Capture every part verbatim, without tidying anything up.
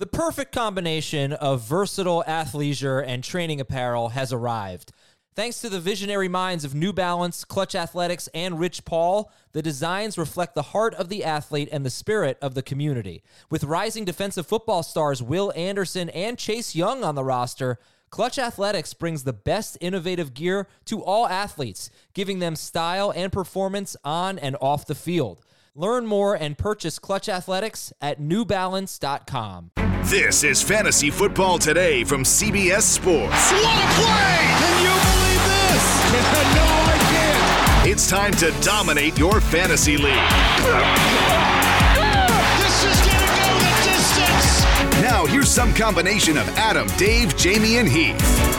The perfect combination of versatile athleisure and training apparel has arrived. Thanks to the visionary minds of New Balance, Clutch Athletics, and Rich Paul, the designs reflect the heart of the athlete and the spirit of the community. With rising defensive football stars Will Anderson and Chase Young on the roster, Clutch Athletics brings the best innovative gear to all athletes, giving them style and performance on and off the field. Learn more and purchase Clutch Athletics at new balance dot com. This is Fantasy Football Today from C B S Sports. What a play! Can you believe this? No, I can't. It's time to dominate your fantasy league. This is going to go the distance. Now, here's some combination of Adam, Dave, Jamie, and Heath.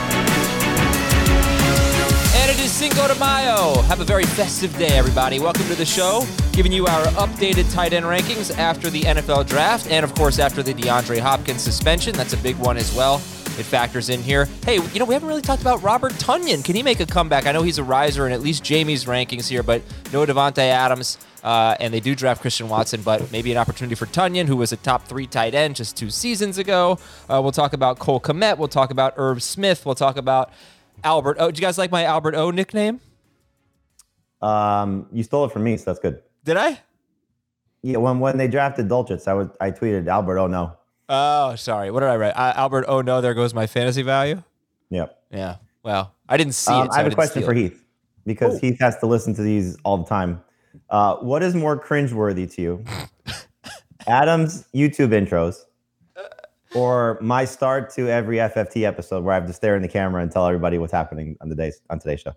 And it is Cinco de Mayo. Have a very festive day, everybody. Welcome to the show, giving you our updated tight end rankings after the N F L draft and, of course, after the DeAndre Hopkins suspension. That's a big one as well. It factors in here. Hey, you know, we haven't really talked about Robert Tonyan. Can he make a comeback? I know he's a riser in at least Jamie's rankings here, but no Devontae Adams, uh, and they do draft Christian Watson, but maybe an opportunity for Tonyan, who was a top three tight end just two seasons ago. Uh, we'll talk about Cole Kmet. We'll talk about Irv Smith. We'll talk about Albert O. Do you guys like my Albert O nickname? Um, you stole it from me, so that's good. Did I? Yeah, when when they drafted Dulcich, I was I tweeted Albert O no. Oh, sorry. What did I write? Uh, Albert O no, there goes my fantasy value. Yep. Yeah. Well, I didn't see um, it. So I have I a question for it. Heath because Ooh. Heath has to listen to these all the time. Uh, what is more cringeworthy to you, Adam's YouTube intros, or my start to every F F T episode where I have to stare in the camera and tell everybody what's happening on the days on today's show?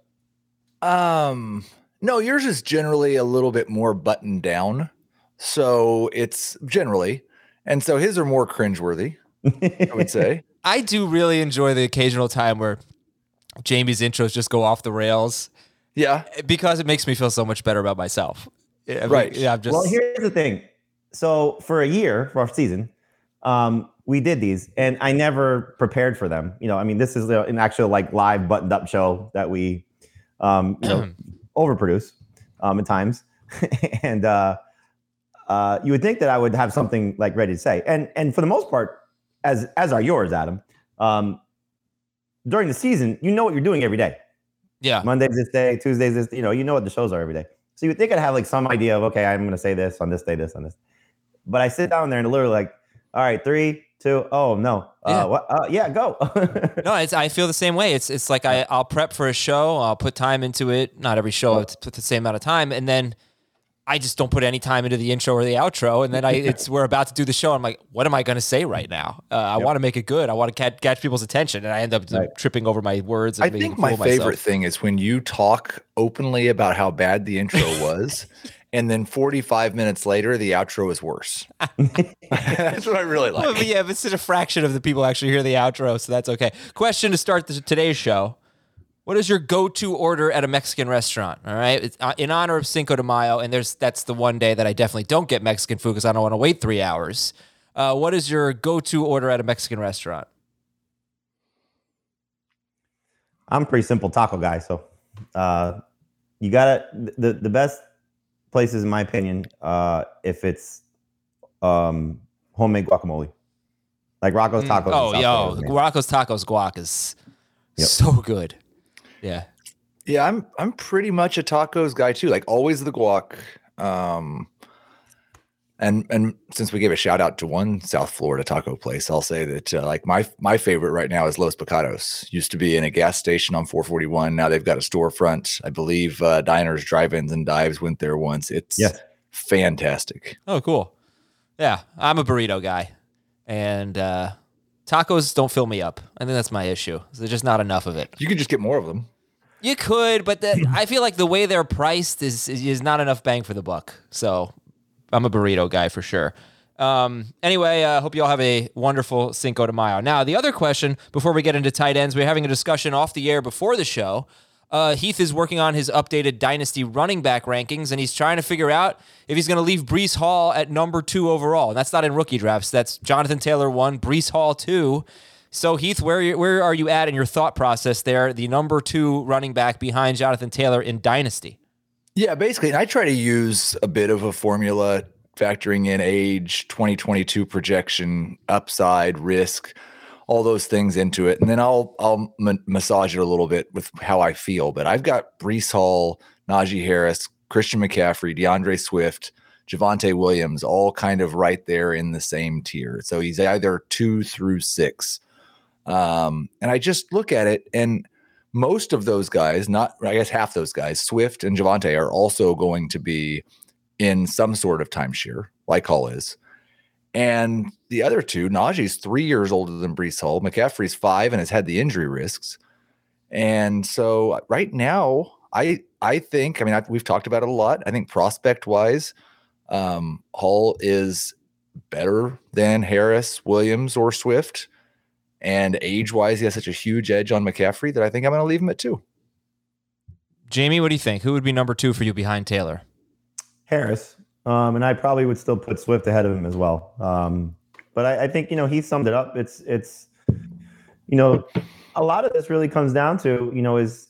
Um, no, yours is generally a little bit more buttoned down. So it's generally, and so his are more cringeworthy, I would say. I do really enjoy the occasional time where Jamie's intros just go off the rails. Yeah. Because it makes me feel so much better about myself. I mean, right. Yeah. I'm just. Well, here's the thing. So for a year, for our season, um, we did these, and I never prepared for them. You know, I mean, this is an actual like live buttoned up show that we, um, you know, overproduce um, at times, and uh, uh, you would think that I would have something like ready to say, and and for the most part, as as are yours, Adam. Um, during the season, you know what you're doing every day. Yeah. Monday's this day, Tuesday's this. You know, you know what the shows are every day. So you would think I'd have like some idea of okay, I'm going to say this on this day, this on this. But I sit down there and literally like, all right, three. Two, oh no, uh, yeah, what, uh, yeah go. No, it's, I feel the same way. It's it's like I, I'll prep for a show. I'll put time into it. Not every show, it's put the same amount of time. And then I just don't put any time into the intro or the outro. And then I it's we're about to do the show. I'm like, what am I going to say right now? Uh, I yep. want to make it good. I want to catch, catch people's attention. And I end up right. tripping over my words. And I think my favorite myself. thing is when you talk openly about how bad the intro was. And then forty-five minutes later, the outro is worse. That's what I really like. Well, yeah, but it's a fraction of the people actually hear the outro, so that's okay. Question to start the, today's show. What is your go-to order at a Mexican restaurant? All right, it's in honor of Cinco de Mayo, and there's that's the one day that I definitely don't get Mexican food because I don't want to wait three hours. Uh, what is your go-to order at a Mexican restaurant? I'm a pretty simple taco guy, so uh, you gotta the the best places, in my opinion, uh, if it's um, homemade guacamole, like Rocco's Tacos. Mm. Oh, yo, Florida, Rocco's Tacos guac is yep. so good. Yeah, yeah, I'm I'm pretty much a tacos guy too. Like always the guac. Um, and and since we gave a shout out to one South Florida taco place, I'll say that uh, like my my favorite right now is Los Pecados. Used to be in a gas station on four forty-one. Now they've got a storefront. I believe uh, Diners, Drive-Ins, and Dives went there once. It's yes. fantastic. Oh, cool. Yeah, I'm a burrito guy, and uh, tacos don't fill me up. I think that's my issue. There's just not enough of it. You could just get more of them. You could, but the, I feel like the way they're priced is is not enough bang for the buck. So I'm a burrito guy for sure. Um, anyway, I uh, hope you all have a wonderful Cinco de Mayo. Now, the other question, before we get into tight ends, we're having a discussion off the air before the show. Uh, Heath is working on his updated Dynasty running back rankings, and he's trying to figure out if he's going to leave Breece Hall at number two overall. And that's not in rookie drafts. That's Jonathan Taylor one, Breece Hall two. So, Heath, where are you, where are you at in your thought process there, the number two running back behind Jonathan Taylor in Dynasty? Yeah, basically, and I try to use a bit of a formula factoring in age, twenty twenty-two projection, upside, risk, all those things into it. And then I'll I'll m- massage it a little bit with how I feel. But I've got Breece Hall, Najee Harris, Christian McCaffrey, DeAndre Swift, Javonte Williams, all kind of right there in the same tier. So he's either two through six. Um, and I just look at it, and most of those guys, not I guess half those guys, Swift and Javonte, are also going to be in some sort of timeshare, like Hall is. And the other two, Najee's three years older than Breece Hall. McCaffrey's five and has had the injury risks. And so right now, I I think, I mean, I, we've talked about it a lot. I think prospect-wise, um, Hall is better than Harris, Williams, or Swift. And age-wise, he has such a huge edge on McCaffrey that I think I'm going to leave him at two. Jamie, what do you think? Who would be number two for you behind Taylor? Harris. Um, and I probably would still put Swift ahead of him as well. Um, but I, I think, you know, he summed it up. It's, it's, you know, a lot of this really comes down to, you know, is,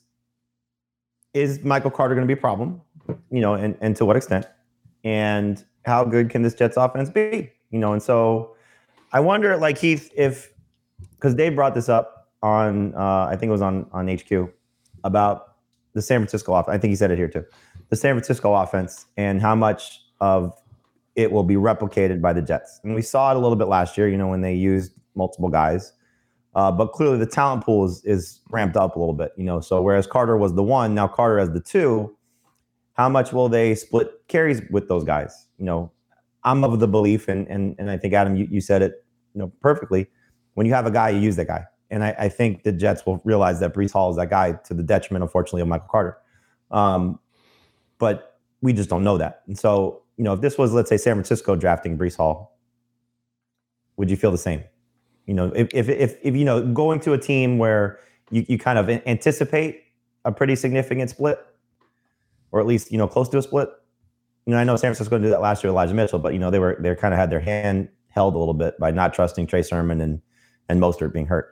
is Michael Carter going to be a problem, you know, and, and to what extent, and how good can this Jets offense be, you know? And so I wonder, like, Heath, if, because Dave brought this up on, uh, I think it was on, on H Q about the San Francisco offense. I think he said it here too. The San Francisco offense and how much of it will be replicated by the Jets. And we saw it a little bit last year, you know, when they used multiple guys. Uh, but clearly the talent pool is, is ramped up a little bit, you know. So whereas Carter was the one, now Carter has the two. How much will they split carries with those guys? You know, I'm of the belief, and and and I think, Adam, you, you said it, you know, perfectly. When you have a guy, you use that guy. And I, I think the Jets will realize that Breece Hall is that guy, to the detriment, unfortunately, of Michael Carter. Um, but we just don't know that. And so, you know, if this was, let's say, San Francisco drafting Breece Hall, would you feel the same? You know, if if if, if you know, going to a team where you, you kind of anticipate a pretty significant split, or at least, you know, close to a split. You know, I know San Francisco did that last year with Elijah Mitchell, but, you know, they were they kind of had their hand held a little bit by not trusting Trey Sermon and and Mostert being hurt.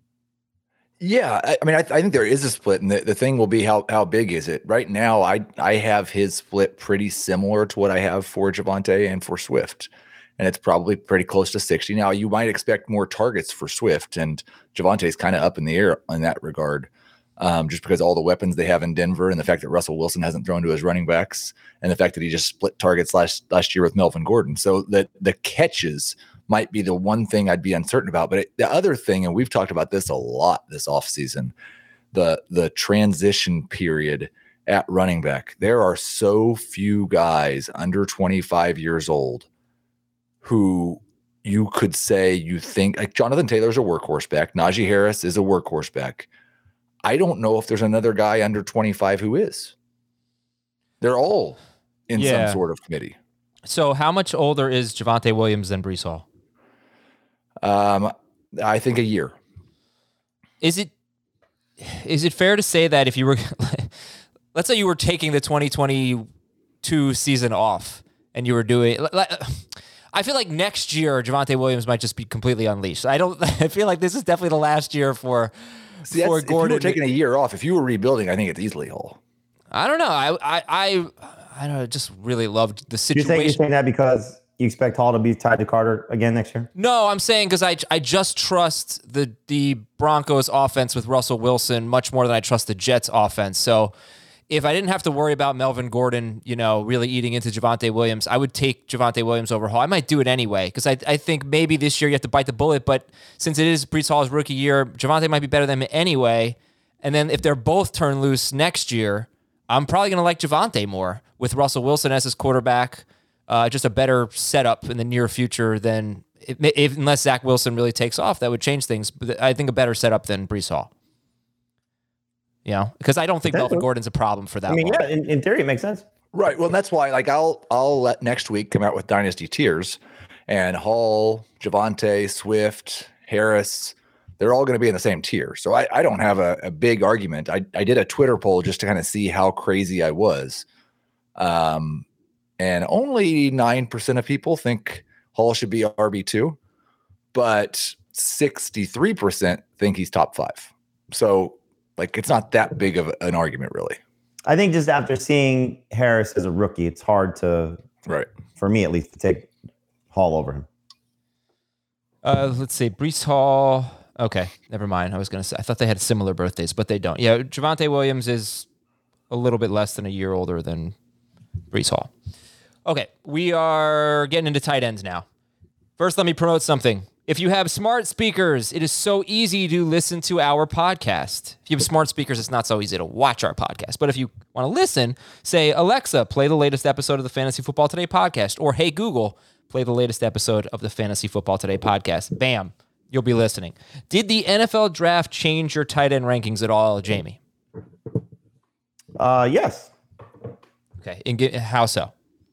Yeah, I, I mean, I, I think there is a split, and the, the thing will be how how big is it? Right now, I I have his split pretty similar to what I have for Javonte and for Swift, and it's probably pretty close to sixty. Now, you might expect more targets for Swift, and Javonte's kind of up in the air in that regard, um, just because all the weapons they have in Denver, and the fact that Russell Wilson hasn't thrown to his running backs, and the fact that he just split targets last last year with Melvin Gordon. So that the catches might be the one thing I'd be uncertain about. But it, the other thing, and we've talked about this a lot this offseason, the the transition period at running back. There are so few guys under twenty-five years old who you could say you think, like Jonathan Taylor's a workhorse back. Najee Harris is a workhorse back. I don't know if there's another guy under twenty-five who is. They're all in Yeah. some sort of committee. So how much older is Javonte Williams than Breece Hall? Um, I think a year. Is it is it fair to say that if you were, let's say you were taking the twenty twenty-two season off and you were doing, I feel like next year Javonte Williams might just be completely unleashed. I don't. I feel like this is definitely the last year for See, for if you Gordon. were taking a year off, if you were rebuilding, I think it's easily Hall. I don't know. I I I, I don't know, just really loved the You situation. think you're saying that because you expect Hall to be tied to Carter again next year? No, I'm saying because I I just trust the the Broncos offense with Russell Wilson much more than I trust the Jets offense. So if I didn't have to worry about Melvin Gordon, you know, really eating into Javonte Williams, I would take Javonte Williams over Hall. I might do it anyway because I I think maybe this year you have to bite the bullet. But since it is Breece Hall's rookie year, Javonte might be better than him anyway. And then if they're both turned loose next year, I'm probably going to like Javonte more with Russell Wilson as his quarterback. Uh, just a better setup in the near future than if, if unless Zach Wilson really takes off, that would change things. But I think a better setup than Breece Hall. You know, because I don't think Melvin Gordon's a problem for that. I mean, long. yeah, in, in theory, it makes sense. Right. Well, that's why, like, I'll I'll let next week come out with Dynasty tiers, and Hall, Javonte, Swift, Harris, they're all going to be in the same tier. So I, I don't have a, a big argument. I, I did a Twitter poll just to kind of see how crazy I was. Um, and only nine percent of people think Hall should be R B two, but sixty-three percent think he's top five. So, like, it's not that big of an argument, really. I think just after seeing Harris as a rookie, it's hard to Right. For me, at least, to take Hall over him. Uh, let's see. Breece Hall. Okay, never mind. I was going to say, I thought they had similar birthdays, but they don't. Yeah, Javonte Williams is a little bit less than a year older than Breece Hall. Okay, we are getting into tight ends now. First, let me promote something. If you have smart speakers, it is so easy to listen to our podcast. If you have smart speakers, it's not so easy to watch our podcast. But if you want to listen, say, Alexa, play the latest episode of the Fantasy Football Today podcast. Or, hey, Google, play the latest episode of the Fantasy Football Today podcast. Bam, you'll be listening. Did the N F L draft change your tight end rankings at all, Jamie? Uh, yes. Okay, and get, how so?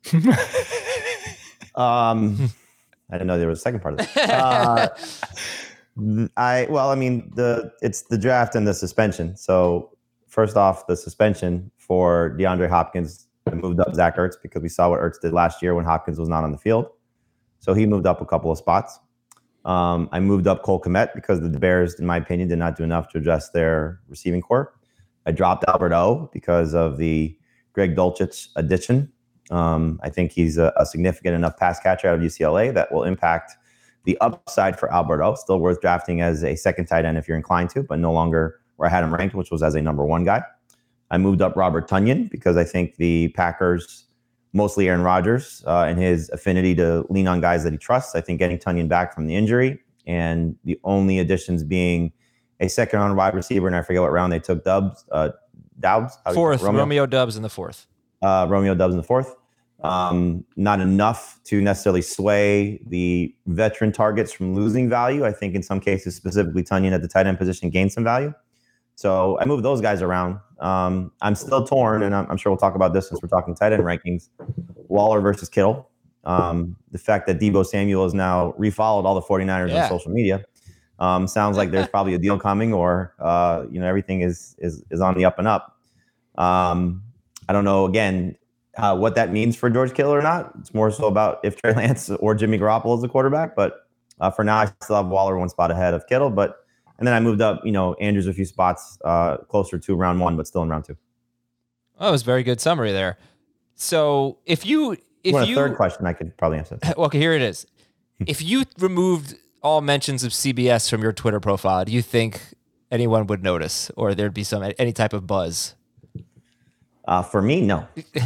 um, I didn't know there was a second part of it. Uh, I well, I mean, the it's the draft and the suspension. So first off, the suspension for DeAndre Hopkins, I moved up Zach Ertz because we saw what Ertz did last year when Hopkins was not on the field. So he moved up a couple of spots. Um, I moved up Cole Kmet because the Bears, in my opinion, did not do enough to address their receiving core. I dropped Albert O because of the Greg Dulcich addition. Um, I think he's a, a significant enough pass catcher out of U C L A that will impact the upside for Albert O. Still worth drafting as a second tight end if you're inclined to, but no longer where I had him ranked, which was as a number one guy. I moved up Robert Tonyan because I think the Packers, mostly Aaron Rodgers, uh, and his affinity to lean on guys that he trusts. I think getting Tonyan back from the injury and the only additions being a second round wide receiver, and I forget what round they took Dubs, uh, Doubs? Fourth, Romeo? Romeo Doubs in the fourth. Uh, Romeo Doubs in the fourth. Um, not enough to necessarily sway the veteran targets from losing value. I think in some cases, specifically Tonyan at the tight end position gained some value. So I moved those guys around. Um, I'm still torn, and I'm, I'm sure we'll talk about this since we're talking tight end rankings. Waller versus Kittle. Um, the fact that Deebo Samuel has now refollowed all the 49ers yeah. on social media um, sounds like there's probably a deal coming, or uh, you know, everything is is is on the up and up. Um, I don't know. Again, uh, what that means for George Kittle or not. It's more so about if Trey Lance or Jimmy Garoppolo is the quarterback. But uh, for now, I still have Waller one spot ahead of Kittle. But and then I moved up, you know, Andrews a few spots uh, closer to round one, but still in round two. Oh, that was a very good summary there. So if you if well, you a third question, I could probably answer. Well, okay, here it is. If you removed all mentions of C B S from your Twitter profile, do you think anyone would notice, or there'd be some any type of buzz? Uh, for me, no.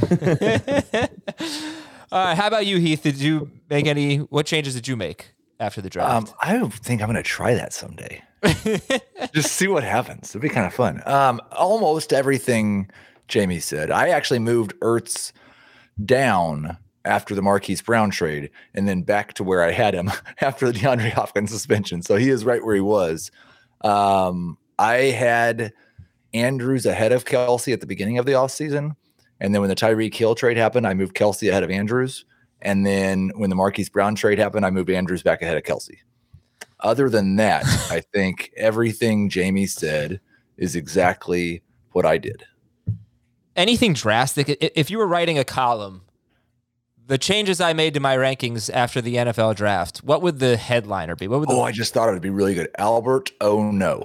uh, how about you, Heath? Did you make any? What changes did you make after the draft? Um, I think I'm going to try that someday. Just see what happens. It'd be kind of fun. Um, almost everything Jamie said. I actually moved Ertz down after the Marquise Brown trade, and then back to where I had him after the DeAndre Hopkins suspension. So he is right where he was. Um, I had Andrews ahead of Kelsey at the beginning of the offseason. And then when the Tyreek Hill trade happened, I moved Kelsey ahead of Andrews. And then when the Marquise Brown trade happened, I moved Andrews back ahead of Kelsey. Other than that, I think everything Jamie said is exactly what I did. Anything drastic? If you were writing a column, the changes I made to my rankings after the N F L draft, what would the headliner be? What would the- oh, I just thought it would be really good. Albert, oh no.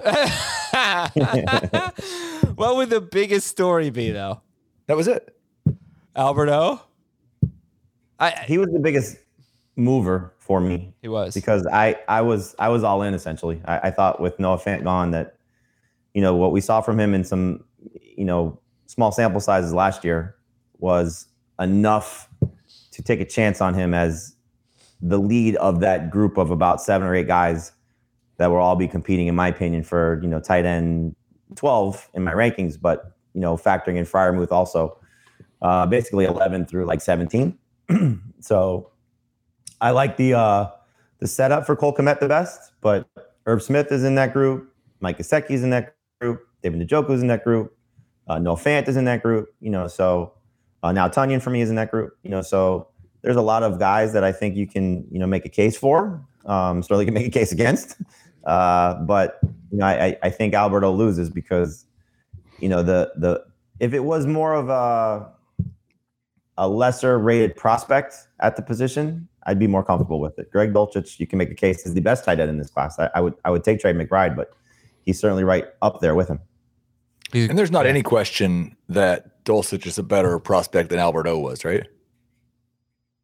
What would the biggest story be, though? That was it. Albert O? I, he was the biggest mover for me. He was. Because I, I was I was all in, essentially. I, I thought with Noah Fant gone that, you know, what we saw from him in some, you know, small sample sizes last year was enough to take a chance on him as the lead of that group of about seven or eight guys that will all be competing, in my opinion, for, you know, tight end twelve in my rankings, but, you know, factoring in Freiermuth also, uh, basically eleven through like seventeen. So I like the uh, the setup for Cole Kmet the best, but Herb Smith is in that group. Mike Gesicki is in that group. David Njoku is in that group. Uh, Noah Fant is in that group. You know, so uh, now Tonyan for me is in that group. You know, so there's a lot of guys that I think you can, you know, make a case for. Um, certainly can make a case against. Uh, but you know, I, I think Alberto loses because, you know, the the if it was more of a a lesser rated prospect at the position, I'd be more comfortable with it. Greg Dulcich, you can make a case, is the best tight end in this class. I, I would I would take Trey McBride, but he's certainly right up there with him. And there's not any question that Dulcich is a better prospect than Albert O was, right?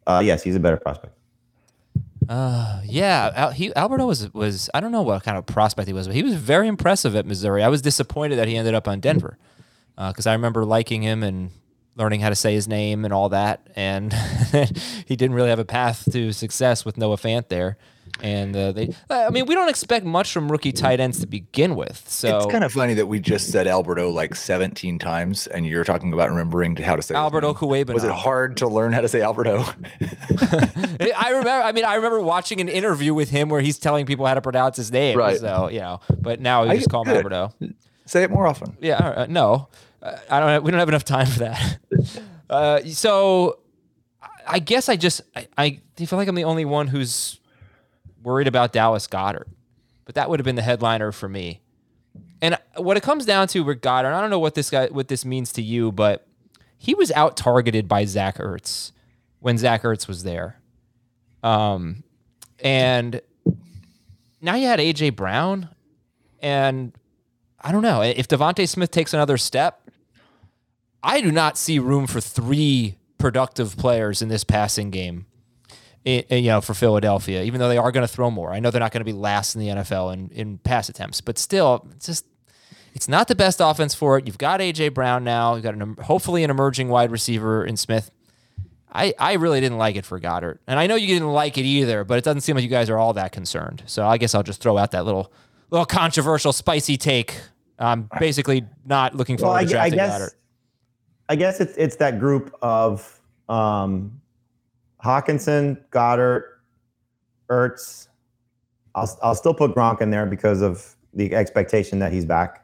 Uh, yes, he's a better prospect. Uh, yeah, Al, he Alberto was was I don't know what kind of prospect he was, but he was very impressive at Missouri. I was disappointed that he ended up on Denver because uh, I remember liking him and learning how to say his name and all that, and he didn't really have a path to success with Noah Fant there. And uh, they, I mean, we don't expect much from rookie tight ends to begin with. So it's kind of funny that we just said Alberto like seventeen times, and you're talking about remembering how to say Alberto Cuevas. Was it hard to learn how to say Alberto? I remember. I mean, I remember watching an interview with him where he's telling people how to pronounce his name. Right. So you know, but now we just call him Alberto. Say it more often. Yeah. Uh, no, uh, I don't. Have, we don't have enough time for that. uh, so, I guess I just I, I feel like I'm the only one who's worried about Dallas Goedert, but that would have been the headliner for me. And what it comes down to with Goedert, I don't know what this guy, what this means to you, but he was out targeted by Zach Ertz when Zach Ertz was there. Um, and now you had A J Brown, and I don't know if Devontae Smith takes another step. I do not see room for three productive players in this passing game. In, you know, for Philadelphia, even though they are going to throw more. I know they're not going to be last in the N F L in, in pass attempts, but still, it's just it's not the best offense for it. You've got A J Brown now. You've got an, hopefully an emerging wide receiver in Smith. I, I really didn't like it for Goedert, and I know you didn't like it either, but it doesn't seem like you guys are all that concerned. So I guess I'll just throw out that little little controversial, spicy take. I'm basically not looking forward well, I, to drafting I guess, Goedert. I guess it's it's that group of um, Hawkinson, Goedert, Ertz. I'll I'll still put Gronk in there because of the expectation that he's back.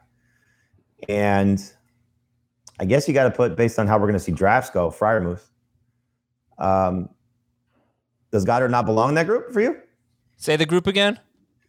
And I guess you got to put, based on how we're going to see drafts go, Freiermuth. Um, does Goedert not belong in that group for you? Say the group again.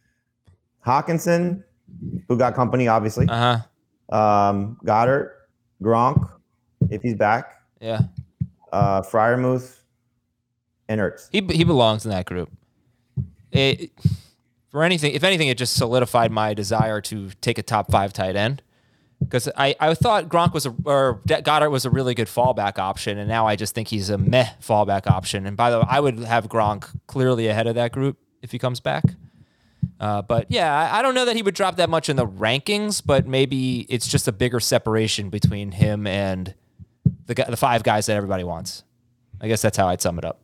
Hawkinson, who got company, obviously. Uh huh. Um, Goedert, Gronk, if he's back. Yeah. Uh, Freiermuth. And Ertz. He he belongs in that group. It, for anything, if anything, it just solidified my desire to take a top five tight end because I, I thought Gronk was a or Goedert was a really good fallback option, and now I just think he's a meh fallback option. And by the way, I would have Gronk clearly ahead of that group if he comes back. Uh, but yeah, I, I don't know that he would drop that much in the rankings, but maybe it's just a bigger separation between him and the the five guys that everybody wants. I guess that's how I'd sum it up.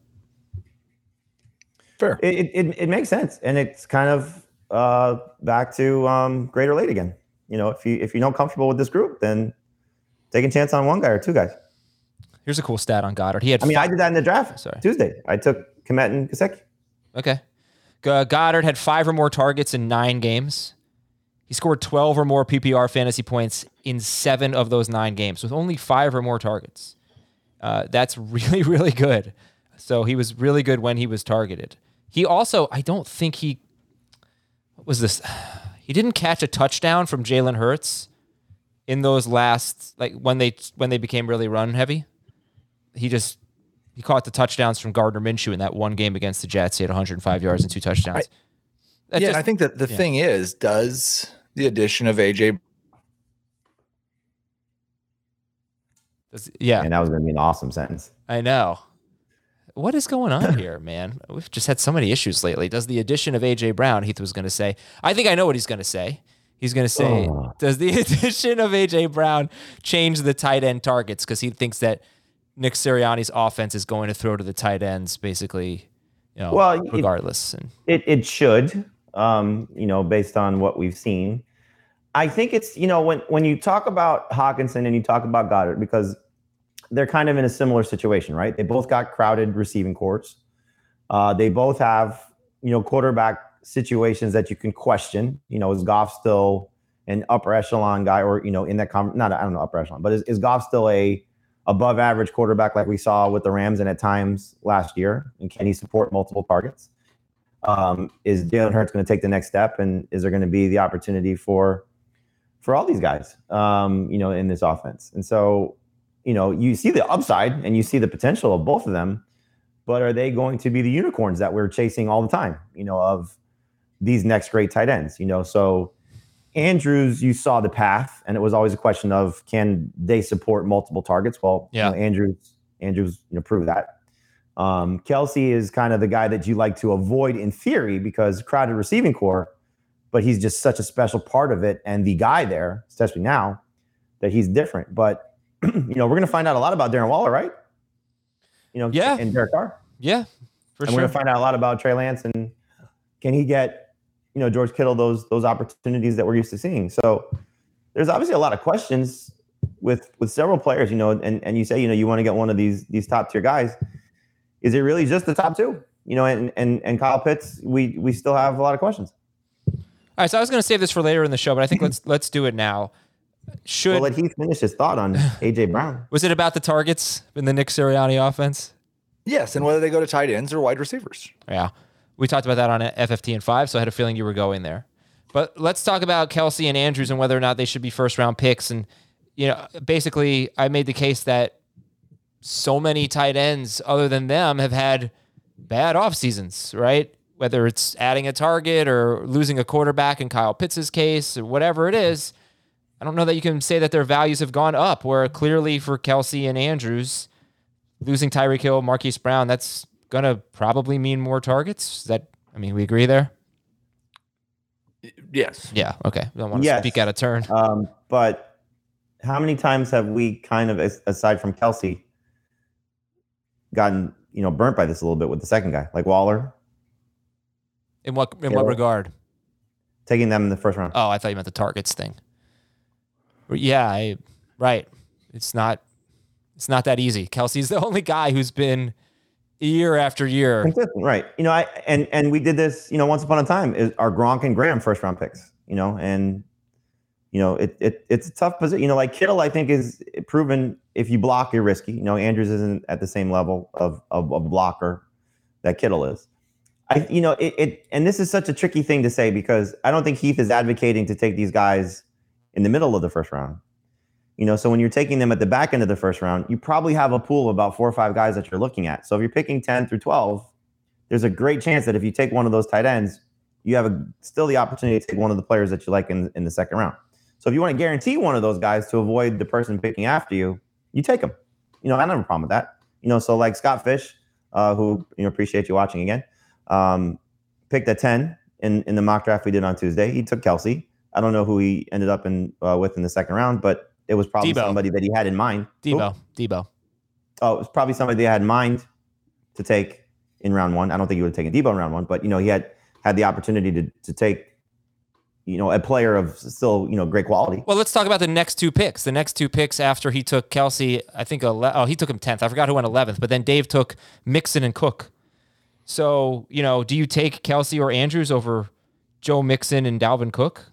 Fair. It, it it makes sense, and it's kind of uh, back to um, great or late again. You know, if you if you're not comfortable with this group, then take a chance on one guy or two guys. Here's a cool stat on Goedert. He had. I mean, five, I did that in the draft sorry. Tuesday. I took Kmet and Gesicki. Okay, Goedert had five or more targets in nine games. He scored twelve or more P P R fantasy points in seven of those nine games with only five or more targets. Uh, that's really really good. So he was really good when he was targeted. He also, I don't think he, what was this? He didn't catch a touchdown from Jalen Hurts in those last, like when they when they became really run heavy. He just, he caught the touchdowns from Gardner Minshew in that one game against the Jets. He had one hundred five yards and two touchdowns. I, yeah, just, and I think that the yeah. thing is, does the addition of A J yeah, And that was going to be an awesome sentence. I know. What is going on here, man? We've just had so many issues lately. Does the addition of A J Brown, Heath was going to say, I think I know what he's going to say. He's going to say, Oh. does the addition of A J Brown change the tight end targets? Because he thinks that Nick Sirianni's offense is going to throw to the tight ends, basically, you know, Well, it- regardless. And It it should, um, you know, based on what we've seen. I think it's, you know, when when you talk about Hawkinson and you talk about Goedert, because they're kind of in a similar situation, right? They both got crowded receiving courts. Uh, they both have, you know, quarterback situations that you can question. You know, is Goff still an upper echelon guy, or, you know, in that com- not I don't know upper echelon, but is, is Goff still a above average quarterback like we saw with the Rams and at times last year? And can he support multiple targets? Um, is Jalen Hurts going to take the next step, and is there going to be the opportunity for for all these guys, um, you know, in this offense? And so, you know, you see the upside and you see the potential of both of them, but are they going to be the unicorns that we're chasing all the time, you know, of these next great tight ends, you know? So Andrews, you saw the path, and it was always a question of, can they support multiple targets? Well, Yeah. you know, Andrews, Andrews, you know, proved that. Um, Kelsey is kind of the guy that you like to avoid in theory because crowded receiving core, but he's just such a special part of it. And the guy there, especially now, that he's different. But, you know, we're going to find out a lot about Darren Waller, right? You know, Yeah. and Derek Carr. Yeah, for and sure. we're going to find out a lot about Trey Lance and can he get, you know, George Kittle those those opportunities that we're used to seeing. So there's obviously a lot of questions with with several players, you know, and, and you say, you know, you want to get one of these these top tier guys. Is it really just the top two? You know, and and and Kyle Pitts, we we still have a lot of questions. All right, so I was going to save this for later in the show, but I think let's let's do it now. Should well, let Heath finish his thought on A J Brown. Was it about the targets in the Nick Sirianni offense? Yes, and whether they go to tight ends or wide receivers. Yeah, we talked about that on F F T and five, so I had a feeling you were going there. But let's talk about Kelsey and Andrews and whether or not they should be first round picks. And you know, basically, I made the case that so many tight ends other than them have had bad off seasons, right? Whether it's adding a target or losing a quarterback in Kyle Pitts' case or whatever it is, I don't know that you can say that their values have gone up, where clearly for Kelsey and Andrews, losing Tyreek Hill, Marquise Brown, that's going to probably mean more targets. Is that, I mean, we agree there? Yes. Yeah, okay. Don't want to Yes. speak out of turn. Um, but how many times have we kind of, as- aside from Kelsey, gotten, you know, burnt by this a little bit with the second guy, like Waller, In what in Yeah. what regard? taking them in the first round? Oh, I thought you meant the targets thing. Yeah, I, right. It's not it's not that easy. Kelsey's the only guy who's been year after year. Consistent, right? You know, I and and we did this, you know, once upon a time. Is our Gronk and Graham first round picks? You know, and you know, it it it's a tough position. You know, like Kittle, I think is proven if you block, you're risky. You know, Andrews isn't at the same level of of a blocker that Kittle is. I, you know, it, it and this is such a tricky thing to say because I don't think Heath is advocating to take these guys in the middle of the first round. You know, so when you're taking them at the back end of the first round, you probably have a pool of about four or five guys that you're looking at. So if you're picking ten through twelve, there's a great chance that if you take one of those tight ends, you have a, still the opportunity to take one of the players that you like in, in the second round. So if you want to guarantee one of those guys to avoid the person picking after you, you take them. You know, I don't have a problem with that. You know, so like Scott Fish, uh, who, you know, appreciate you watching again, um, picked at ten in, in the mock draft we did on Tuesday. He took Kelsey. I don't know who he ended up in uh, with in the second round, but it was probably Debo. somebody that he had in mind. Debo. Who? Debo. Oh, it was probably somebody they had in mind to take in round one. I don't think he would have taken Debo in round one, but you know, he had had the opportunity to to take, you know, a player of still, you know, great quality. Well, let's talk about the next two picks. The next two picks after he took Kelsey, I think, ele- oh, he took him tenth. I forgot who went eleventh, but then Dave took Mixon and Cook. So, you know, do you take Kelsey or Andrews over Joe Mixon and Dalvin Cook?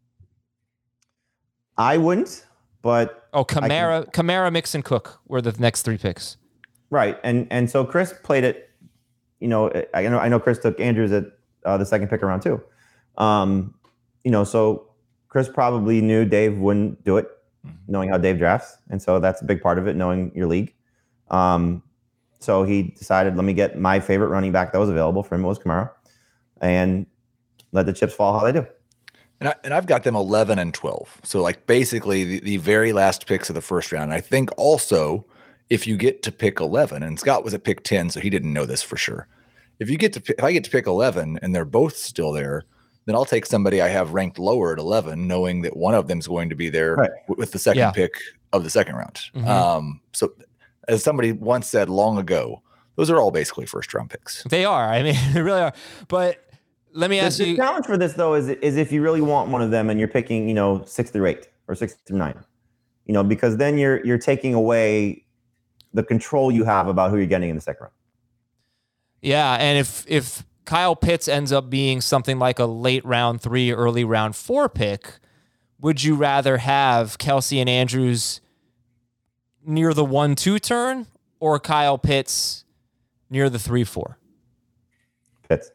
I wouldn't, but Oh, Kamara, Kamara, Mixon, Cook were the next three picks. right. And and so Chris played it, you know, I know I know Chris took Andrews at uh, the second pick around two. Um, you know, so Chris probably knew Dave wouldn't do it, knowing how Dave drafts. And so that's a big part of it, knowing your league. Um, so he decided, let me get my favorite running back that was available for him, was Kamara, and let the chips fall how they do. And, I, and I've got them eleven and twelve. So like basically the, the very last picks of the first round. And I think also if you get to pick eleven, and Scott was at pick ten, so he didn't know this for sure. If you get to pick, if I get to pick eleven and they're both still there, then I'll take somebody I have ranked lower at eleven, knowing that one of them is going to be there Right. w- with the second Yeah. pick of the second round. Mhm. Um, so as somebody once said long ago, those are all basically first round picks. They are. I mean, they really are. But let me The, ask the you. challenge for this though is is if you really want one of them and you're picking, you know, six through eight or six through nine, you know, because then you're you're taking away the control you have about who you're getting in the second round. Yeah, and if if Kyle Pitts ends up being something like a late round three, early round four pick, would you rather have Kelsey and Andrews near the one two turn or Kyle Pitts near the three four? Pitts.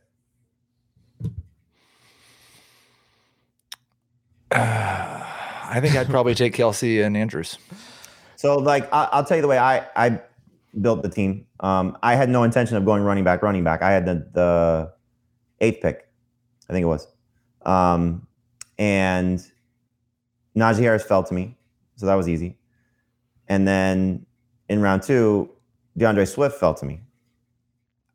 I think I'd probably take Kelsey and Andrews. So, like, I, I'll tell you the way I, I built the team. Um, I had no intention of going running back, running back. I had the, the eighth pick, I think it was. Um, and Najee Harris fell to me, so that was easy. And then in round two, DeAndre Swift fell to me.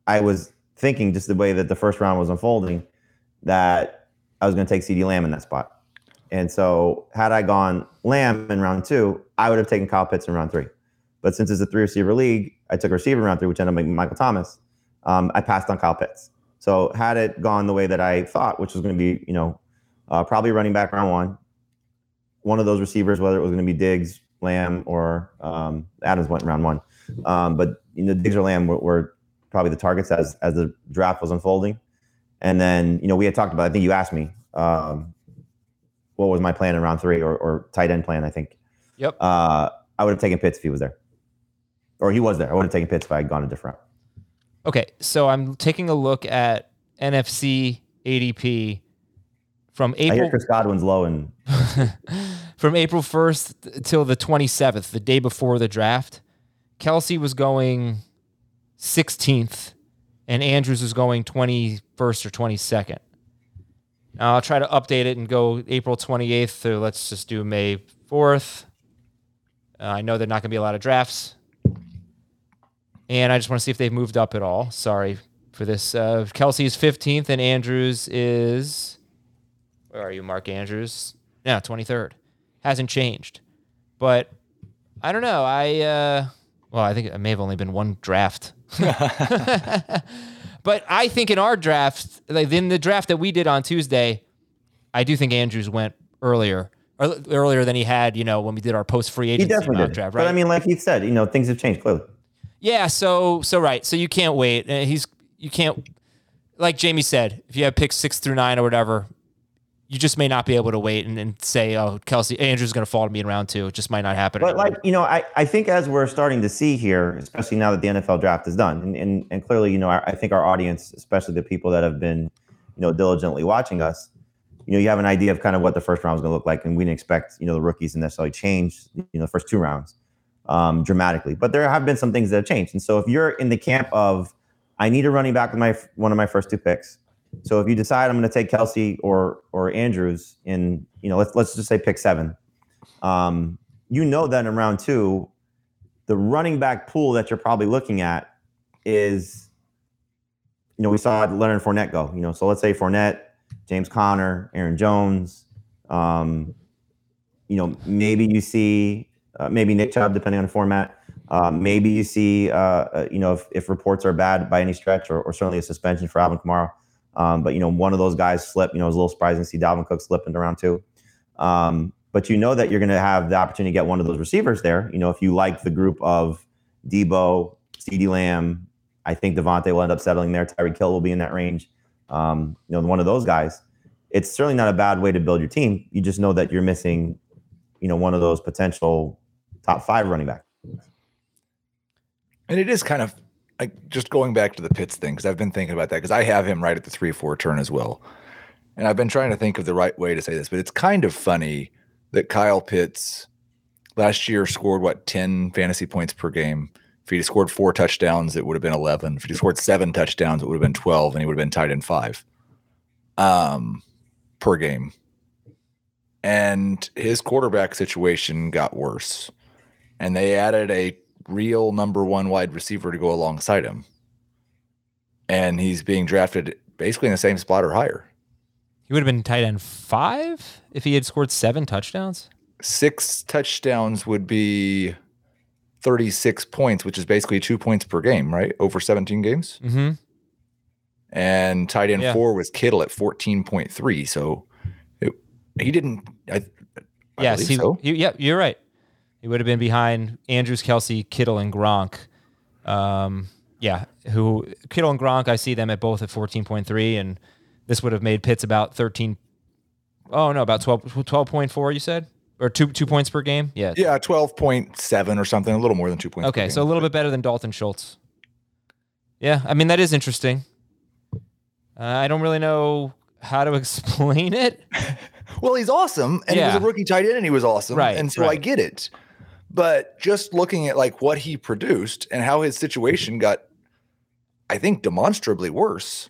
I was thinking just the way that the first round was unfolding that I was going to take CeeDee Lamb in that spot. And so had I gone Lamb in round two, I would have taken Kyle Pitts in round three. But since it's a three receiver league, I took a receiver in round three, which ended up making Michael Thomas. Um, I passed on Kyle Pitts. So had it gone the way that I thought, which was going to be, you know, uh, probably running back round one, one of those receivers, whether it was going to be Diggs, Lamb, or um, Adams went in round one. Um, but, you know, Diggs or Lamb were, were probably the targets as as the draft was unfolding. And then, you know, we had talked about, I think you asked me, um, what was my plan in round three or, or tight end plan, I think. Yep. Uh, I would have taken Pitts if he was there. Or he was there. I would have taken Pitts if I had gone a different route. Okay, so I'm taking a look at N F C A D P from April. I hear Chris Godwin's low and from April first till the twenty-seventh, the day before the draft. Kelsey was going sixteenth, and Andrews was going twenty-first or twenty-second. Now I'll try to update it and go April twenty-eighth to let's just do May fourth. Uh, I know there are not going to be a lot of drafts. And I just want to see if they've moved up at all. Sorry for this. Uh, Kelsey is fifteenth, and Andrews is... Where are you, Mark Andrews? Yeah, twenty-third. Hasn't changed. But I don't know. I... Uh, well, I think it may have only been one draft. But I think in our draft, like in the draft that we did on Tuesday, I do think Andrews went earlier. Or earlier than he had, you know, when we did our post-free agency he definitely did. draft, right? But I mean, like he said, you know, things have changed clearly. Yeah, so so right. So you can't wait. Uh, he's you can't like Jamie said, if you have picks six through nine or whatever, you just may not be able to wait and, and say, oh, Kelsey Andrews is gonna fall to me in round two. It just might not happen. But like, you know, I, I think as we're starting to see here, especially now that the N F L draft is done, and and, and clearly, you know, I, I think our audience, especially the people that have been, you know, diligently watching us, you know, you have an idea of kind of what the first round is gonna look like, and we didn't expect, you know, the rookies to necessarily change, you know, the first two rounds. Um, dramatically, but there have been some things that have changed. And so if you're in the camp of, I need a running back with my one of my first two picks. So if you decide I'm going to take Kelsey or or Andrews in, you know, let's let's just say pick seven. Um, you know that in round two, the running back pool that you're probably looking at is, you know, we saw Leonard Fournette go. You know, so let's say Fournette, James Conner, Aaron Jones. Um, you know, maybe you see. Uh, maybe Nick Chubb, depending on the format. Uh, maybe you see, uh, uh, you know, if, if reports are bad by any stretch, or, or certainly a suspension for Alvin Kamara. Um, but, you know, one of those guys slip. You know, it was a little surprising to see Dalvin Cook slip into round two. Um, but you know that you're going to have the opportunity to get one of those receivers there. You know, if you like the group of Debo, CeeDee Lamb, I think Devontae will end up settling there. Tyreek Hill will be in that range. Um, you know, one of those guys. It's certainly not a bad way to build your team. You just know that you're missing, you know, one of those potential top five running back. And it is kind of like just going back to the Pitts thing, because I've been thinking about that because I have him right at the three four turn as well. And I've been trying to think of the right way to say this, but it's kind of funny that Kyle Pitts last year scored, what, ten fantasy points per game. If he'd scored four touchdowns, it would have been eleven. If he'd scored seven touchdowns, it would have been twelve, and he would have been tied in five um, per game. And his quarterback situation got worse. And they added a real number one wide receiver to go alongside him. And he's being drafted basically in the same spot or higher. He would have been tight end five if he had scored seven touchdowns? Six touchdowns would be thirty-six points, which is basically two points per game, right? Over seventeen games. Mm-hmm. And tight end yeah. four was Kittle at fourteen point three. So it, he didn't. I, I yes, he, so. he, yeah, you're right. He would have been behind Andrews, Kelsey, Kittle, and Gronk. Um, yeah, who Kittle and Gronk, I see them at both at fourteen point three, and this would have made Pitts about thirteen. Oh no, about twelve point four. You said, or two two points per game. Yeah, yeah, twelve point seven or something, a little more than two points. Okay, per so a little bit better than Dalton Schultz. Yeah, I mean that is interesting. Uh, I don't really know how to explain it. Well, he's awesome, and yeah. he was a rookie tight end, and he was awesome, right? And so right. I get it. But just looking at like what he produced and how his situation got, I think, demonstrably worse.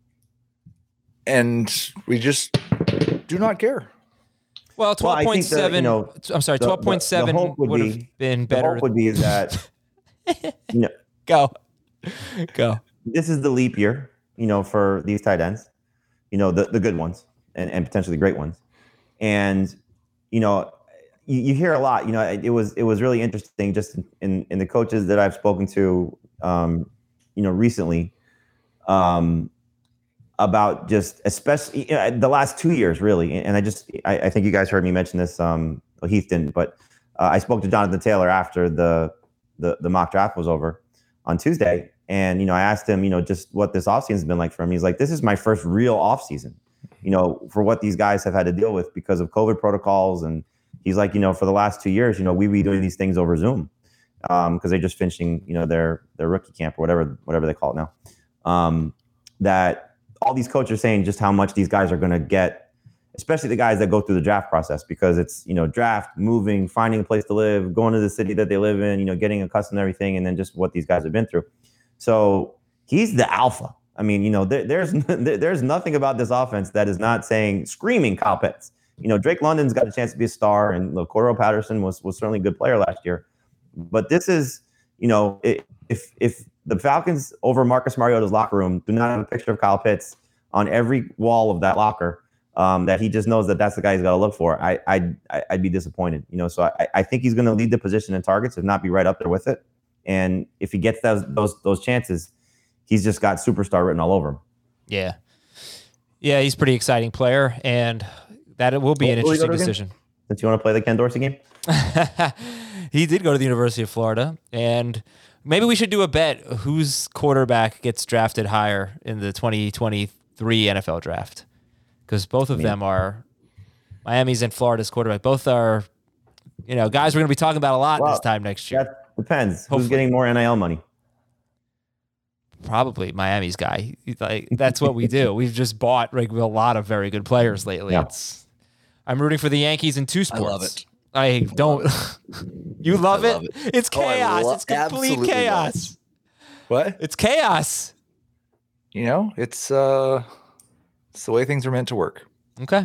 And we just do not care. Well, twelve point seven. Well, you know, I'm sorry, twelve point seven would, would have been better. The hope would be is that. you know, go, go. this is the leap year, you know, for these tight ends, you know, the, the good ones and, and potentially great ones. And, you know, you, you hear a lot, you know, it, it was, it was really interesting just in, in the coaches that I've spoken to, um, you know, recently, um, about just especially you know, the last two years, really. And I just, I, I think you guys heard me mention this, um, well, Heath didn't, but uh, I spoke to Jonathan Taylor after the, the, the mock draft was over on Tuesday. And, you know, I asked him, you know, just what this offseason has been like for him. He's like, this is my first real offseason, you know, for what these guys have had to deal with because of COVID protocols. And he's like, you know, for the last two years, you know, we be doing these things over Zoom um, because they're just finishing, you know, their their rookie camp or whatever, whatever they call it now. Um, that all these coaches are saying just how much these guys are going to get, especially the guys that go through the draft process, because it's, you know, draft, moving, finding a place to live, going to the city that they live in, you know, getting accustomed to everything, and then just what these guys have been through. So he's the alpha. I mean, you know, there, there's there's nothing about this offense that is not saying, screaming Kyle Pitts. You know, Drake London's got a chance to be a star, and look, Cordero Patterson was was certainly a good player last year. But this is, you know, if if the Falcons over Marcus Mariota's locker room do not have a picture of Kyle Pitts on every wall of that locker, um, that he just knows that that's the guy he's got to look for, I, I'd, I'd be disappointed. You know, so I, I think he's going to lead the position in targets, if not be right up there with it. And if he gets those those those chances, he's just got superstar written all over him. Yeah. Yeah, he's a pretty exciting player, and that it will be an interesting decision. Since you want to play the Ken Dorsey game? He did go to the University of Florida, and maybe we should do a bet whose quarterback gets drafted higher in the twenty twenty-three N F L draft, because both of I mean, them are Miami's and Florida's quarterback. Both are, you know, guys we're going to be talking about a lot well, this time next year. That depends. Hopefully. Who's getting more N I L money? Probably Miami's guy. Like, that's what we do. We've just bought like, a lot of very good players lately. Yeah. It's, I'm rooting for the Yankees in two sports. I love it. I don't. You love, I it? love it? It's chaos. Oh, lo- it's complete chaos. What? It's chaos. You know, it's uh, it's the way things are meant to work. Okay.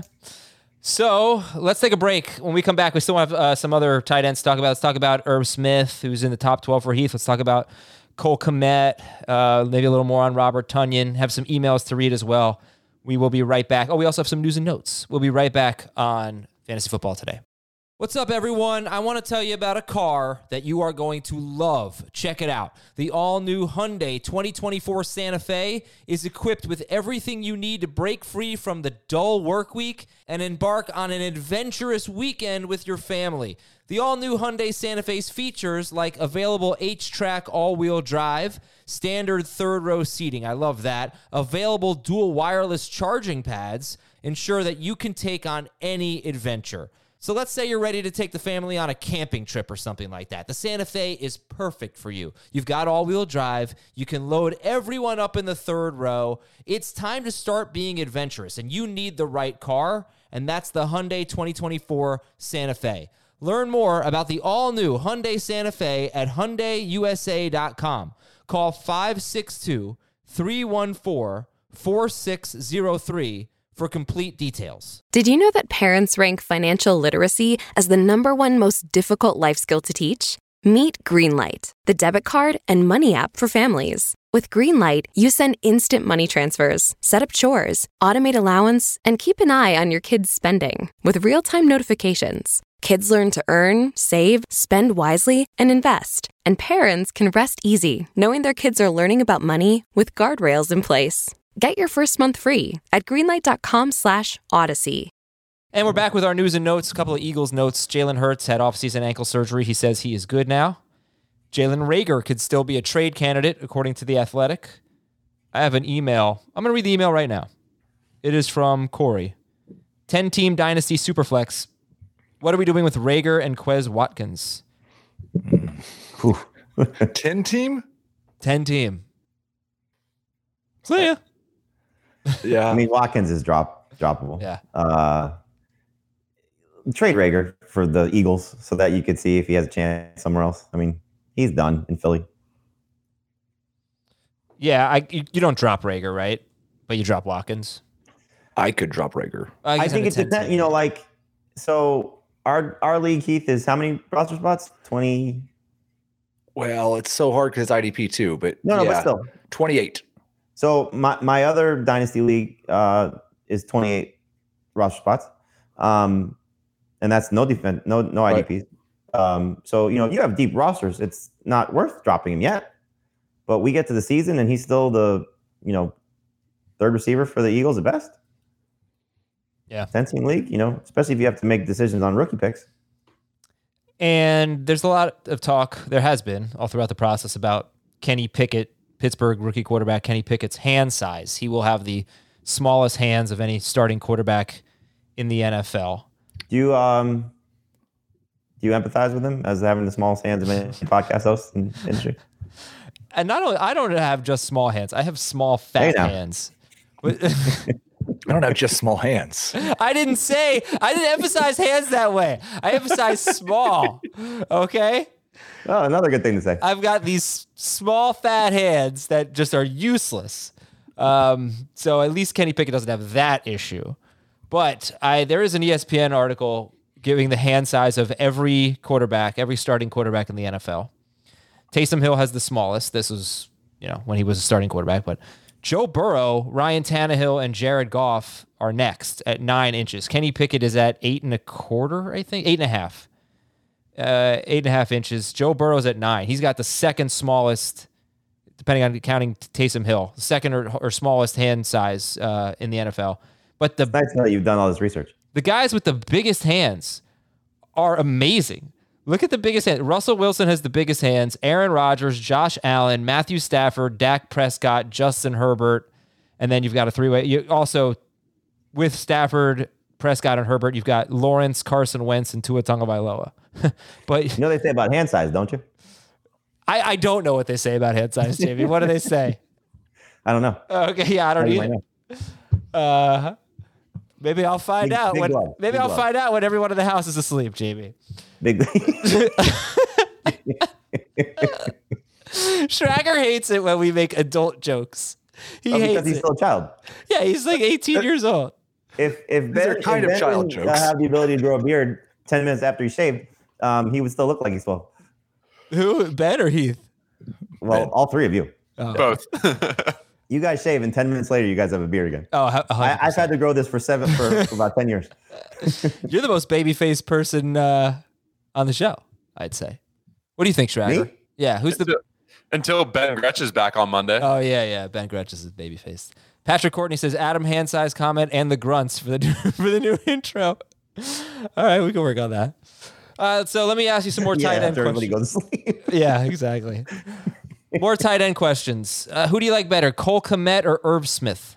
So let's take a break. When we come back, we still have uh, some other tight ends to talk about. Let's talk about Irv Smith, who's in the top twelve for Heath. Let's talk about Cole Kmet, uh, maybe a little more on Robert Tonyan. Have some emails to read as well. We will be right back. Oh, we also have some news and notes. We'll be right back on Fantasy Football Today. What's up, everyone? I want to tell you about a car that you are going to love. Check it out. The all-new Hyundai twenty twenty-four Santa Fe is equipped with everything you need to break free from the dull work week and embark on an adventurous weekend with your family. The all-new Hyundai Santa Fe's features like available H-Track all-wheel drive, standard third-row seating, I love that, available dual wireless charging pads, ensure that you can take on any adventure. So let's say you're ready to take the family on a camping trip or something like that. The Santa Fe is perfect for you. You've got all-wheel drive. You can load everyone up in the third row. It's time to start being adventurous, and you need the right car, and that's the Hyundai twenty twenty-four Santa Fe. Learn more about the all-new Hyundai Santa Fe at Hyundai U S A dot com. Call five six two, three one four, four six zero three for complete details. Did you know that parents rank financial literacy as the number one most difficult life skill to teach? Meet Greenlight, the debit card and money app for families. With Greenlight, you send instant money transfers, set up chores, automate allowance, and keep an eye on your kids' spending with real-time notifications. Kids learn to earn, save, spend wisely, and invest. And parents can rest easy knowing their kids are learning about money with guardrails in place. Get your first month free at greenlight.com slash odyssey. And we're back with our news and notes. A couple of Eagles notes. Jalen Hurts had offseason ankle surgery. He says he is good now. Jalen Reagor could still be a trade candidate, according to The Athletic. I have an email. I'm going to read the email right now. It is from Corey. ten-team Dynasty Superflex. What are we doing with Reagor and Quez Watkins? ten-team? ten-team. See ya. Yeah. I mean, Watkins is drop droppable. Yeah. Uh, trade Reagor for the Eagles so that you could see if he has a chance somewhere else. I mean, he's done in Philly. Yeah, I you, you don't drop Reagor, right? But you drop Watkins. I could drop Reagor. Uh, I think it depends. You know, like so. Our our league, Heath, is how many roster spots? twenty. Well, it's so hard because it's I D P too, but no, no, yeah, but still twenty-eight. So my, my other dynasty league uh, is twenty-eight roster spots, um, and that's no defense, no no I D Ps. Right. Um, so you know, if you have deep rosters, it's not worth dropping him yet. But we get to the season, and he's still the you know third receiver for the Eagles at best. Yeah, ten-team league, you know, especially if you have to make decisions on rookie picks. And there's a lot of talk, there has been all throughout the process, about Kenny Pickett, Pittsburgh rookie quarterback, Kenny Pickett's hand size. He will have the smallest hands of any starting quarterback in the N F L. Do you um do you empathize with him as having the smallest hands of any podcast host in the industry? And not only, I don't have just small hands. I have small, fat hey hands. I don't have just small hands. I didn't say, I didn't emphasize hands that way. I emphasize small. Okay? Oh, another good thing to say. I've got these small, fat hands that just are useless. Um, so at least Kenny Pickett doesn't have that issue. But I there is an E S P N article giving the hand size of every quarterback, every starting quarterback in the N F L. Taysom Hill has the smallest. This was, you know, when he was a starting quarterback, but Joe Burrow, Ryan Tannehill, and Jared Goff are next at nine inches. Kenny Pickett is at eight and a quarter, I think, eight and a half, uh, eight and a half inches. Joe Burrow's at nine. He's got the second smallest, depending on counting Taysom Hill, second or, or smallest hand size uh, in the N F L. But the it's nice to know you've done all this research. The guys with the biggest hands are amazing. Look at the biggest hand. Russell Wilson has the biggest hands. Aaron Rodgers, Josh Allen, Matthew Stafford, Dak Prescott, Justin Herbert, and then you've got a three-way. You also, with Stafford, Prescott, and Herbert, you've got Lawrence, Carson Wentz, and Tua Tagovailoa. But you know what they say about hand size, don't you? I, I don't know what they say about hand size, Jamie. What do they say? I don't know. Okay, yeah, I don't either. Uh, maybe I'll find big, out. Big when, glove. maybe big I'll glove. find out when everyone in the house is asleep, Jamie. Big. Schrager hates it when we make adult jokes. He oh, hates because he's it. still a child. Yeah, he's like eighteen years old. If if These Ben, are kind if of ben child didn't, jokes. uh, have the ability to grow a beard ten minutes after he shaved, um, he would still look like he's twelve. Who, Ben or Heath? Well, Ben. all three of you. Oh. Both. You guys shave, and ten minutes later, you guys have a beard again. Oh, one hundred percent. I, I've had to grow this for seven for, for about ten years. You're the most baby-faced person uh, on the show, I'd say. What do you think, Schrager? Me? Yeah, who's the? Until Ben Gretsch is back on Monday. Oh yeah, yeah. Ben Gretsch is baby-faced. Patrick Courtney says Adam hand size comment and the grunts for the new, for the new intro. All right, we can work on that. Uh, so let me ask you some more tight yeah, end after everybody questions. goes to sleep. Yeah, exactly. More tight end questions. Uh, who do you like better, Cole Kmet or Irv Smith?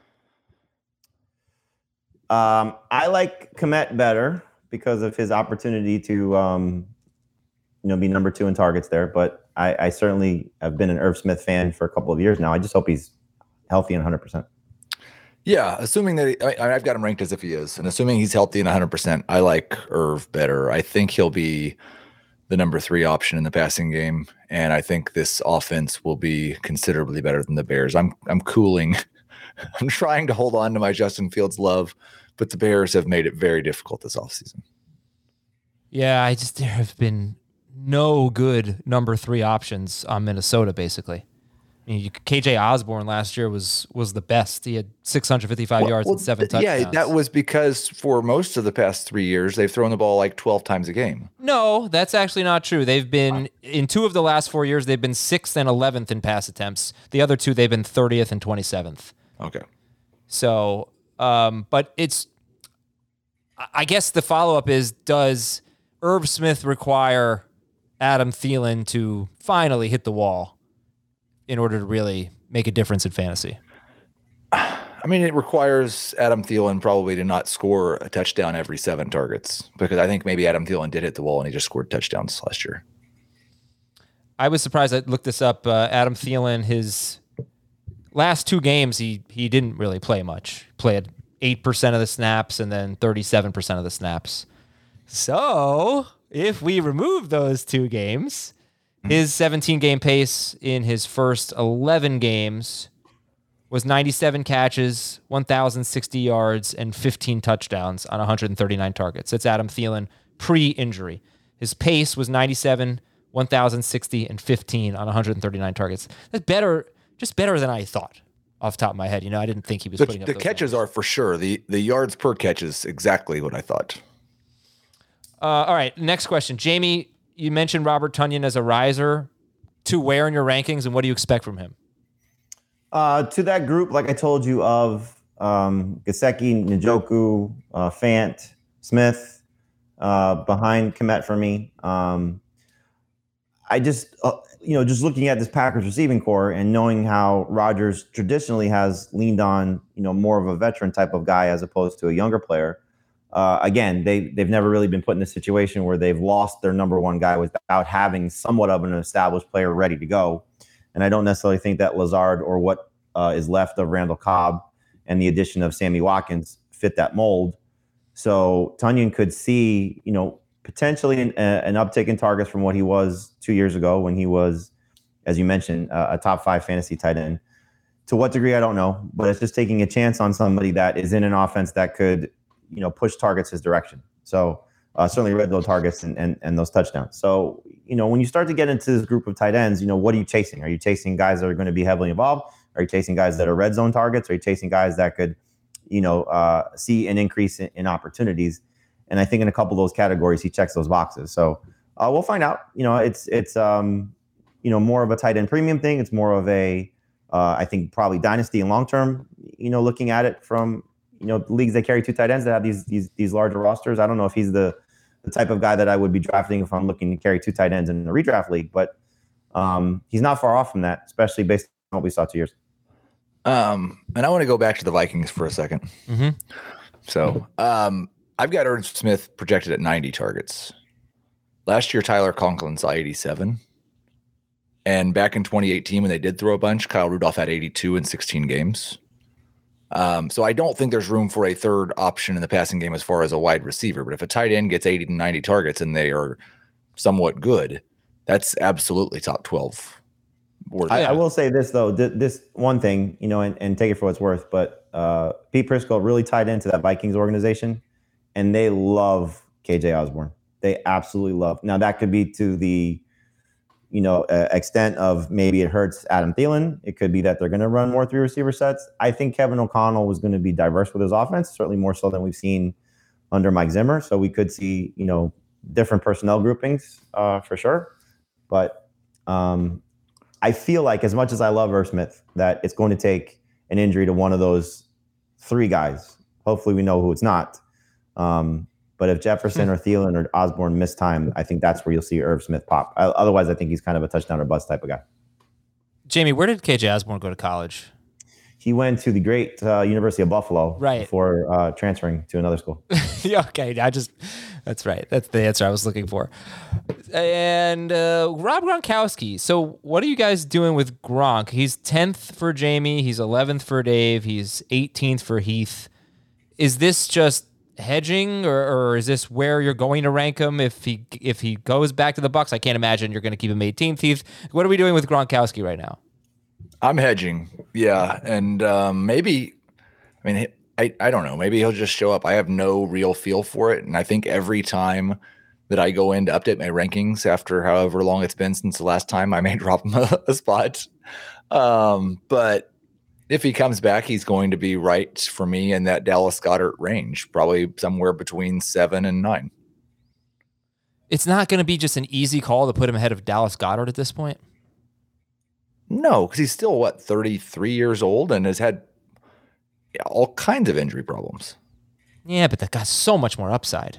Um, I like Kmet better because of his opportunity to, um, you know, be number two in targets there. But I, I certainly have been an Irv Smith fan for a couple of years now. I just hope he's healthy and one hundred percent. Yeah, assuming that he, I, I've got him ranked as if he is, and assuming he's healthy and one hundred percent, I like Irv better. I think he'll be the number three option in the passing game, and I think this offense will be considerably better than the Bears. I'm I'm cooling. I'm trying to hold on to my Justin Fields love, but the Bears have made it very difficult this offseason. Yeah, I just there have been no good number three options on Minnesota, basically. I mean, you, K J Osborne last year was was the best. He had six hundred fifty-five Well, yards well, and seven th- touchdowns. Yeah, that was because for most of the past three years, they've thrown the ball like twelve times a game. No, that's actually not true. They've been, in two of the last four years, they've been sixth and eleventh in pass attempts. The other two, they've been thirtieth and twenty-seventh. Okay. So, um, but it's, I guess the follow-up is, does Irv Smith require Adam Thielen to finally hit the wall in order to really make a difference in fantasy? I mean, it requires Adam Thielen probably to not score a touchdown every seven targets, because I think maybe Adam Thielen did hit the wall and he just scored touchdowns last year. I was surprised. I looked this up. Uh, Adam Thielen, his last two games, he he didn't really play much. Played eight percent of the snaps and then thirty-seven percent of the snaps. So if we remove those two games, his seventeen-game pace in his first eleven games was ninety-seven catches, one thousand sixty yards, and fifteen touchdowns on one hundred thirty-nine targets. That's Adam Thielen pre-injury. His pace was ninety-seven, one thousand sixty, and fifteen on one hundred thirty-nine targets. That's better, just better than I thought. off the top of my head. You know, I didn't think he was The, putting up the those catches numbers. are for sure. The the yards per catch is exactly what I thought. Uh, all right, next question. Jamie, you mentioned Robert Tonyan as a riser. To where in your rankings, and what do you expect from him? Uh, to that group, like I told you, of um, Gesicki, Njoku, uh, Fant, Smith, uh, behind Kmet for me. Um, I just, uh, you know, just looking at this Packers receiving core and knowing how Rodgers traditionally has leaned on, you know, more of a veteran type of guy as opposed to a younger player. Uh, again, they, they've never really been put in a situation where they've lost their number one guy without having somewhat of an established player ready to go. And I don't necessarily think that Lazard or what uh, is left of Randall Cobb and the addition of Sammy Watkins fit that mold. So Tonyan could see, you know, potentially an, an uptick in targets from what he was two years ago when he was, as you mentioned, uh, a top five fantasy tight end. To what degree, I don't know, but it's just taking a chance on somebody that is in an offense that could, you know, push targets his direction. So uh, certainly red zone targets and, and and those touchdowns. So, you know, when you start to get into this group of tight ends, you know, what are you chasing? Are you chasing guys that are going to be heavily involved? Are you chasing guys that are red zone targets? Are you chasing guys that could, you know, uh, see an increase in, in opportunities? And I think in a couple of those categories, he checks those boxes. So uh, we'll find out. You know, it's it's um, you know, more of a tight end premium thing. It's more of a uh, I think probably dynasty and long term. You know, looking at it from, you know, leagues that carry two tight ends that have these these these larger rosters. I don't know if he's the the type of guy that I would be drafting if I'm looking to carry two tight ends in a redraft league, but um, he's not far off from that, especially based on what we saw two years. Um, and I want to go back to the Vikings for a second. Mm-hmm. So um, I've got Ernst Smith projected at ninety targets. Last year, Tyler Conklin saw eighty-seven. And back in twenty eighteen, when they did throw a bunch, Kyle Rudolph had eighty-two in sixteen games. Um, so I don't think there's room for a third option in the passing game as far as a wide receiver. But if a tight end gets eighty to ninety targets and they are somewhat good, that's absolutely top twelve. I, I will say this, though, th- this one thing, you know, and, and take it for what it's worth, but uh, Pete Prisco really tied into that Vikings organization, and they love K J Osborne. They absolutely love. Now, that could be to the, you know, uh, extent of maybe it hurts Adam Thielen. It could be that they're going to run more three receiver sets. I think Kevin O'Connell was going to be diverse with his offense, certainly more so than we've seen under Mike Zimmer. So we could see, you know, different personnel groupings uh, for sure. But um, I feel like, as much as I love Irv Smith, that it's going to take an injury to one of those three guys. Hopefully we know who it's not. Um, but if Jefferson or Thielen or Osborne miss time, I think that's where you'll see Irv Smith pop. I, otherwise, I think he's kind of a touchdown or bust type of guy. Jamie, where did K J Osborne go to college? He went to the great uh, University of Buffalo right. before uh, transferring to another school. Yeah, okay, I just that's right. That's the answer I was looking for. And uh, Rob Gronkowski. So, what are you guys doing with Gronk? He's tenth for Jamie. He's eleventh for Dave. He's eighteenth for Heath. Is this just hedging, or, or is this where you're going to rank him if he if he goes back to the Bucs? I can't imagine you're going to keep him eighteenth. Heath, what are we doing with Gronkowski right now? I'm hedging, yeah, and um, maybe, I mean, I, I don't know, maybe he'll just show up. I have no real feel for it, and I think every time that I go in to update my rankings after however long it's been since the last time, I may drop him a, a spot. Um, but if he comes back, he's going to be right for me in that Dallas Goedert range, probably somewhere between seven and nine. It's not going to be just an easy call to put him ahead of Dallas Goedert at this point? No, because he's still, what, thirty-three years old and has had yeah, all kinds of injury problems. Yeah, but that guy's so much more upside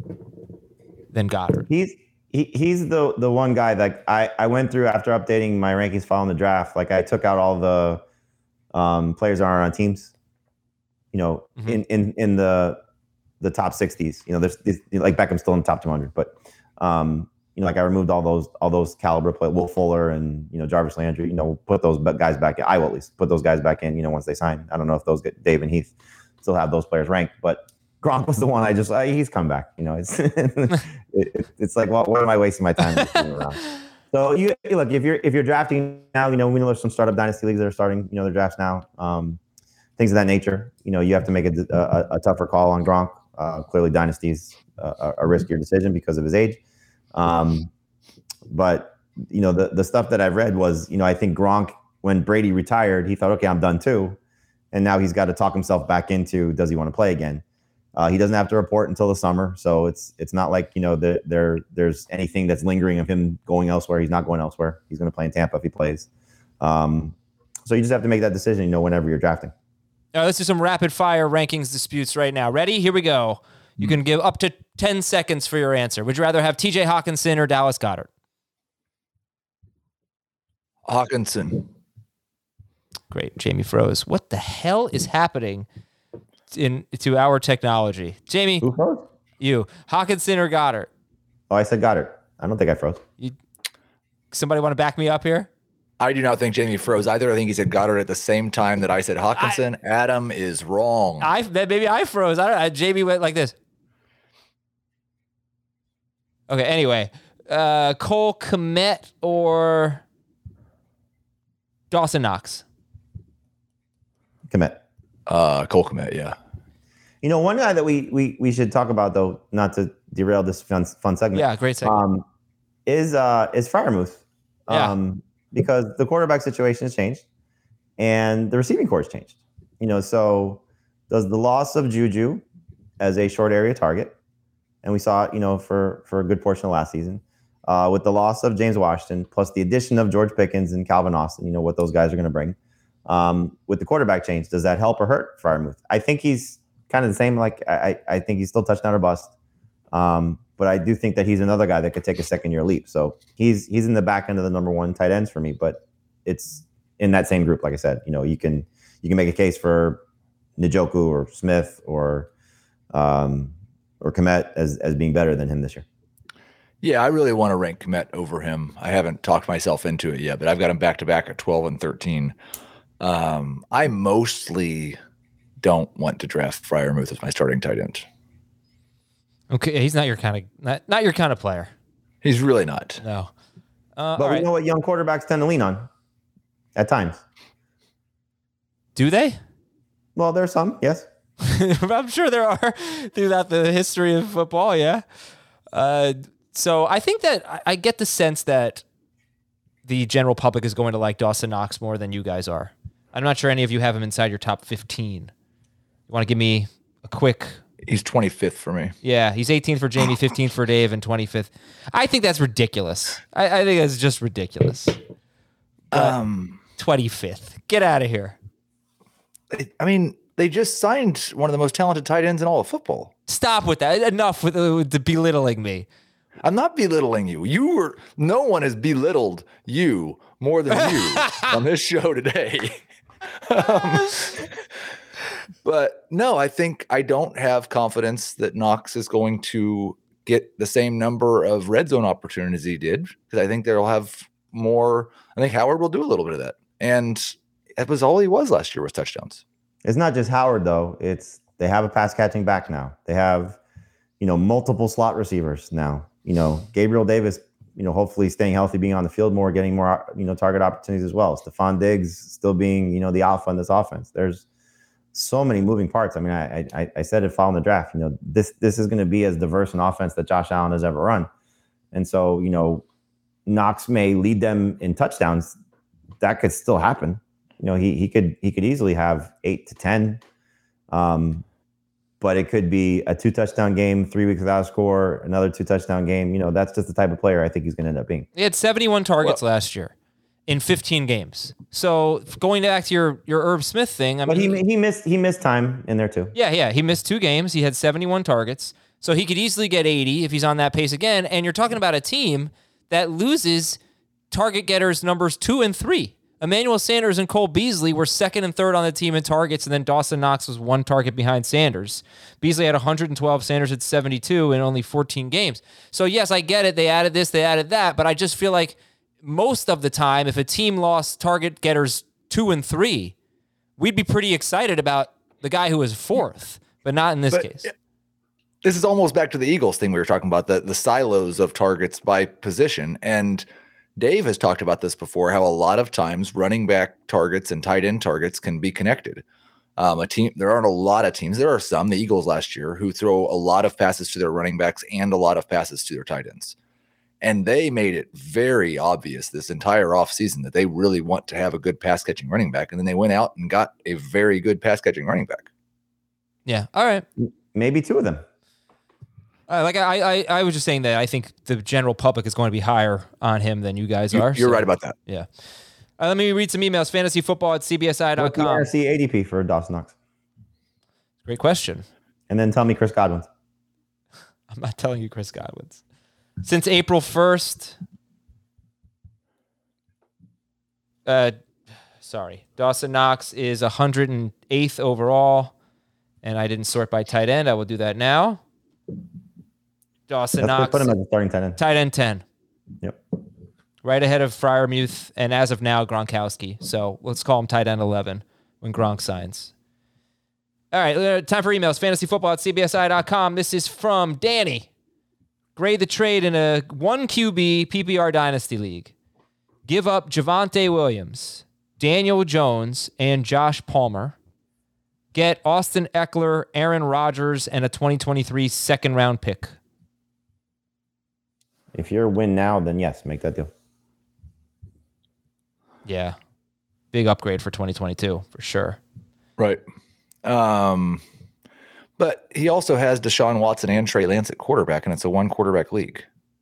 than Goddard. He's he, he's the the one guy that I, I went through after updating my rankings following the draft. Like, I took out all the um, players that aren't on teams, you know, mm-hmm. in, in, in the the top sixties. You know, there's, there's like Beckham's still in the top two hundred, but um, you know, like I removed all those all those caliber play, Will Fuller and, you know, Jarvis Landry, you know, put those guys back in. I will at least put those guys back in, you know, once they sign. I don't know if those get Dave and Heath still have those players ranked, but Gronk was the one I just, uh, he's come back. You know, it's it, it's like, well, what am I wasting my time around? So you look, if you're if you're drafting now, you know, we know there's some startup dynasty leagues that are starting, you know, their drafts now, um, things of that nature. You know, you have to make a, a, a tougher call on Gronk. Uh, clearly, dynasty's a, a riskier decision because of his age. Um, but, you know, the, the stuff that I've read was, you know, I think Gronk when Brady retired, he thought, okay, I'm done too. And now he's got to talk himself back into, does he want to play again? Uh, he doesn't have to report until the summer. So it's it's not like, you know, the, there there's anything that's lingering of him going elsewhere. He's not going elsewhere. He's going to play in Tampa if he plays. Um, so you just have to make that decision, you know, whenever you're drafting. All right, let's do some rapid fire rankings disputes right now. Ready? Here we go. You can give up to ten seconds for your answer. Would you rather have T J Hawkinson or Dallas Goedert? Hawkinson. Great. Jamie froze. What the hell is happening in to our technology? Jamie, Who froze? you. Hawkinson or Goddard? Oh, I said Goddard. I don't think I froze. You, somebody want to back me up here? I do not think Jamie froze either. I think he said Goddard at the same time that I said Hawkinson. I, Adam is wrong. I maybe I froze. I don't know. Jamie went like this. Okay, anyway. Uh, Cole Kmet or Dawson Knox? Commit. Uh, Cole Kmet, yeah. You know, one guy that we we we should talk about, though, not to derail this fun, fun segment. Yeah, great segment. Um, is uh is Freiermuth. Yeah. Um, because the quarterback situation has changed and the receiving corps has changed. You know, so does the loss of Juju as a short area target, and we saw it, you know, for for a good portion of last season, uh, with the loss of James Washington, plus the addition of George Pickens and Calvin Austin, you know, what those guys are going to bring. Um, with the quarterback change, does that help or hurt Freiermuth? I think he's kind of the same. Like I, I think he's still touchdown or bust. Um, but I do think that he's another guy that could take a second year leap. So he's he's in the back end of the number one tight ends for me. But it's in that same group. Like I said, you know, you can you can make a case for Njoku or Smith or um, or Kmet as as being better than him this year. Yeah, I really want to rank Kmet over him. I haven't talked myself into it yet, but I've got him back to back at twelve and thirteen. Um, I mostly don't want to draft Freiermuth as my starting tight end. Okay, he's not your kind of not, not your kind of player. He's really not. No. Uh, But all we right. know what young quarterbacks tend to lean on at times. Do they? Well, there's some, yes. I'm sure there are throughout the history of football. Yeah. Uh, so I think that I, I get the sense that the general public is going to like Dawson Knox more than you guys are. I'm not sure any of you have him inside your top fifteen. You want to give me a quick? He's twenty-fifth for me. Yeah, he's eighteenth for Jamie, fifteenth for Dave, and twenty-fifth. I think that's ridiculous. I, I think that's just ridiculous. Um, twenty-fifth. Get out of here. I mean, they just signed one of the most talented tight ends in all of football. Stop with that. Enough with, uh, with the belittling me. I'm not belittling you. You were no one has belittled you more than you on this show today. um, but no, I think I don't have confidence that Knox is going to get the same number of red zone opportunities he did, because I think they'll have more. I think Howard will do a little bit of that, and that was all he was last year was touchdowns. It's not just Howard, though. It's they have a pass catching back now. They have, you know, multiple slot receivers now. You know, Gabriel Davis, you know, hopefully staying healthy, being on the field more, getting more, you know, target opportunities as well. Stephon Diggs still being, you know, the alpha in this offense. There's so many moving parts. I mean, I I, I said it following the draft. You know, this this is going to be as diverse an offense that Josh Allen has ever run. And so, you know, Knox may lead them in touchdowns. That could still happen. You know, he he could he could easily have eight to ten. Um, but it could be a two touchdown game, three weeks without a score, another two touchdown game. You know, that's just the type of player I think he's going to end up being. He had seventy-one targets well, last year in fifteen games. So going back to your your Irv Smith thing, I but mean, he he missed he missed time in there too. Yeah, yeah, he missed two games. He had seventy-one targets, so he could easily get eighty if he's on that pace again. And you're talking about a team that loses target getters numbers two and three. Emmanuel Sanders and Cole Beasley were second and third on the team in targets, and then Dawson Knox was one target behind Sanders. Beasley had one hundred twelve, Sanders had seventy-two in only fourteen games. So, yes, I get it. They added this, they added that, but I just feel like most of the time, if a team lost target getters two and three, we'd be pretty excited about the guy who was fourth, but not in this but, case. This is almost back to the Eagles thing we were talking about, the, the silos of targets by position, and Dave has talked about this before, how a lot of times running back targets and tight end targets can be connected. Um, a team, there aren't a lot of teams. There are some, the Eagles last year, who throw a lot of passes to their running backs and a lot of passes to their tight ends. And they made it very obvious this entire offseason that they really want to have a good pass catching running back. And then they went out and got a very good pass catching running back. Yeah. All right. Maybe two of them. Uh, like I, I, I was just saying that I think the general public is going to be higher on him than you guys You- are. You're so, right about that. Yeah. Uh, let me read some emails. Fantasy football at C B S I dot What's the com. N F C A D P for Dawson Knox? Great question. And then tell me Chris Godwin's. I'm not telling you Chris Godwin's. Since April first, uh, sorry, Dawson Knox is one hundred eighth overall, and I didn't sort by tight end. I will do that now. Dawson Let's Knox, put him as a starting tight end. tight end ten. Yep. Right ahead of Freiermuth, and as of now, Gronkowski. So let's call him tight end eleven when Gronk signs. All right, uh, time for emails. Fantasy football at C B S I dot com. This is from Danny. Grade the trade in a one Q B P P R Dynasty League. Give up Javonte Williams, Daniel Jones, and Josh Palmer. Get Austin Eckler, Aaron Rodgers, and a twenty twenty-three second round pick. If you're a win now, then yes, make that deal. Yeah. Big upgrade for twenty twenty-two, for sure. Right. Um, but he also has Deshaun Watson and Trey Lance at quarterback, and it's a one quarterback league.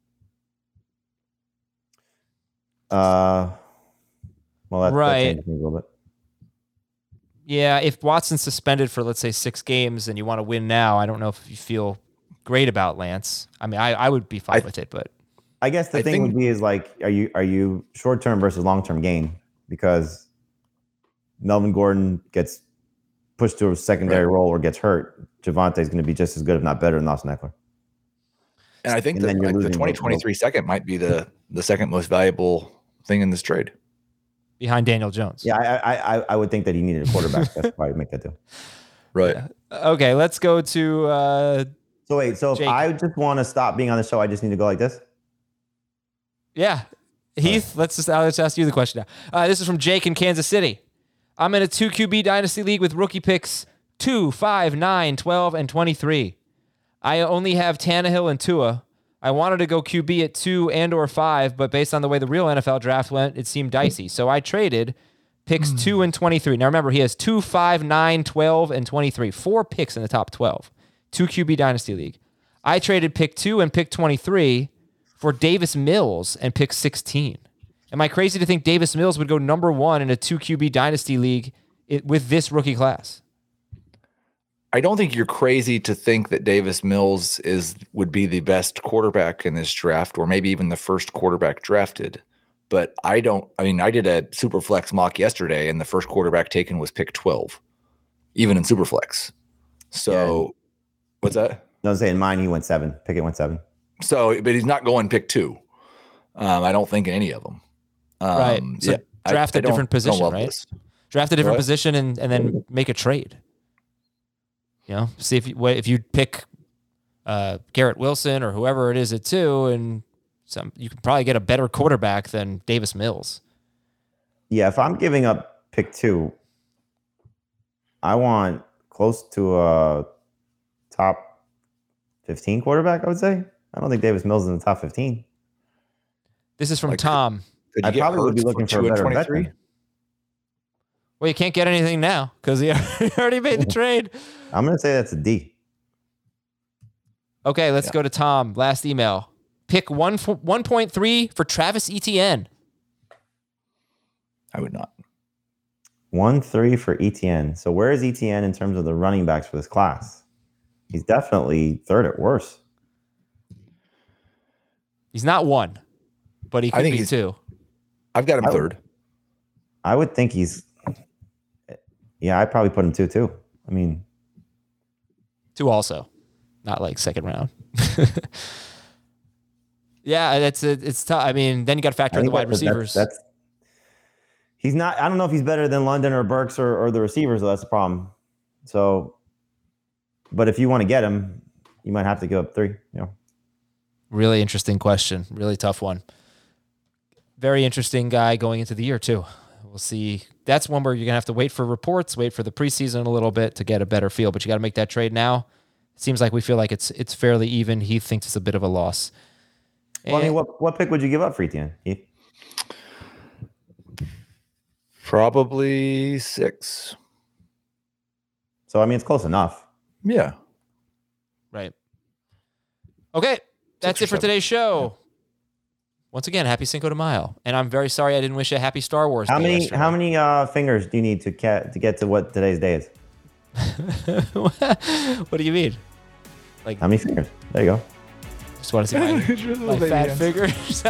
Uh, well, that, Right. that changes things a little bit. Yeah, if Watson's suspended for, let's say, six games and you want to win now, I don't know if you feel great about Lance. I mean, I, I would be fine I- with it, but I guess the I thing think- would be is like, are you are you short term versus long term gain? Because Melvin Gordon gets pushed to a secondary role or gets hurt, Javonte is going to be just as good, if not better, than Austin Eckler. And I think And that then you're like, the losing twenty twenty-three second might be the, the second most valuable thing in this trade. behind Daniel Jones. Yeah, I I I- I would think that he needed a quarterback. That's why I would make that deal. Right. Okay, let's go to uh, So wait, so if Jake. I just want to stop being on the show, I just need to go like this? yeah, Heath. Let's just I'll just ask you the question now. Uh, this is from Jake in Kansas City. I'm in a two Q B dynasty league with rookie picks two, five, nine, twelve, and twenty-three. I only have Tannehill and Tua. I wanted to go Q B at two and or five, but based on the way the real N F L draft went, it seemed dicey. So I traded picks two and twenty-three. Now remember, he has two, five, nine, twelve, and twenty-three. Four picks in the top twelve. Two Q B dynasty league. I traded pick two and pick twenty-three for Davis Mills and pick sixteen. Am I crazy to think Davis Mills would go number one in a two Q B dynasty league it, with this rookie class? I don't think you're crazy to think that Davis Mills is would be the best quarterback in this draft, or maybe even the first quarterback drafted. But I don't. I mean, I did a Superflex mock yesterday, and the first quarterback taken was pick twelve, even in Superflex. So, Yeah. what's that? No, I'm saying mine, he went seven. Pickett went seven. So, but he's not going pick two. Um, I don't think in any of them. Um, Right. So yeah, I- draft I a don't- different don't position, love right? this. Draft a different What? position and, and then make a trade. You know, see if you, what- if you pick uh, Garrett Wilson or whoever it is at two, and some you could probably get a better quarterback than Davis Mills. Yeah, if I'm giving up pick two, I want close to a top fifteen quarterback, I would say. I don't think Davis Mills is in the top fifteen. This is from Like, Tom. Could you I get probably would be Hurts looking for two a and better twenty-three? veteran. Well, you can't get anything now because he already made the trade. I'm going to say that's a D. Okay, let's Yeah. go to Tom. Last email. Pick one one point three for Travis Etienne. I would not. one three for E T N. So where is E T N in terms of the running backs for this class? He's definitely third at worst. He's not one, but he I could think be he's- two. I've got him I would- third. I would think he's. Yeah, I'd probably put him two too. I mean, Two also, not like second round. yeah, that's it. It's tough. I mean, then you got to factor I in the think wide that's- receivers. That's, that's he's not. I don't know if he's better than London or Burks or, or the receivers. Though, that's the problem. So, but if you want to get him, you might have to give up three. You know, Really interesting question. Really tough one. Very interesting guy going into the year too. We'll see. That's one where you're gonna have to wait for reports, wait for the preseason a little bit to get a better feel. But you got to make that trade now. It seems like we feel like it's it's fairly even. He thinks it's a bit of a loss. Well, I mean, And- what, what pick would you give up for Etienne, Keith? Probably six. So, I mean, it's close enough. Yeah. Right. Okay. That's or it for seven. today's show. Once again, happy Cinco de Mayo. And I'm very sorry I didn't wish a happy Star Wars How day many yesterday. how many uh, fingers do you need to get to get to what today's day is? What do you mean? Like, How many fingers? There you go. just want to see my, my fat fingers.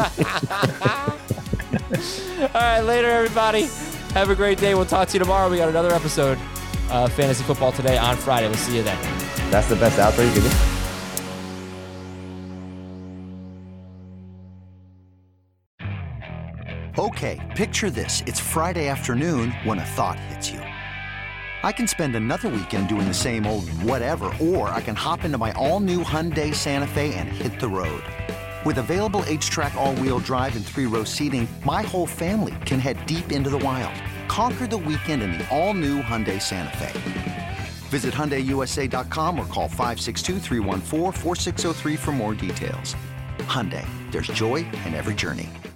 All right, later, everybody. Have a great day. We'll talk to you tomorrow. We got another episode of Fantasy Football Today on Friday. We'll see you then. That's the best outro you could do. Okay, picture this. It's Friday afternoon when a thought hits you. I can spend another weekend doing the same old whatever, or I can hop into my all-new Hyundai Santa Fe and hit the road. With available H-Track all-wheel drive and three-row seating, my whole family can head deep into the wild. Conquer the weekend in the all-new Hyundai Santa Fe. Visit Hyundai U S A dot com or call five six two, three one four, four six zero three for more details. Hyundai, there's joy in every journey.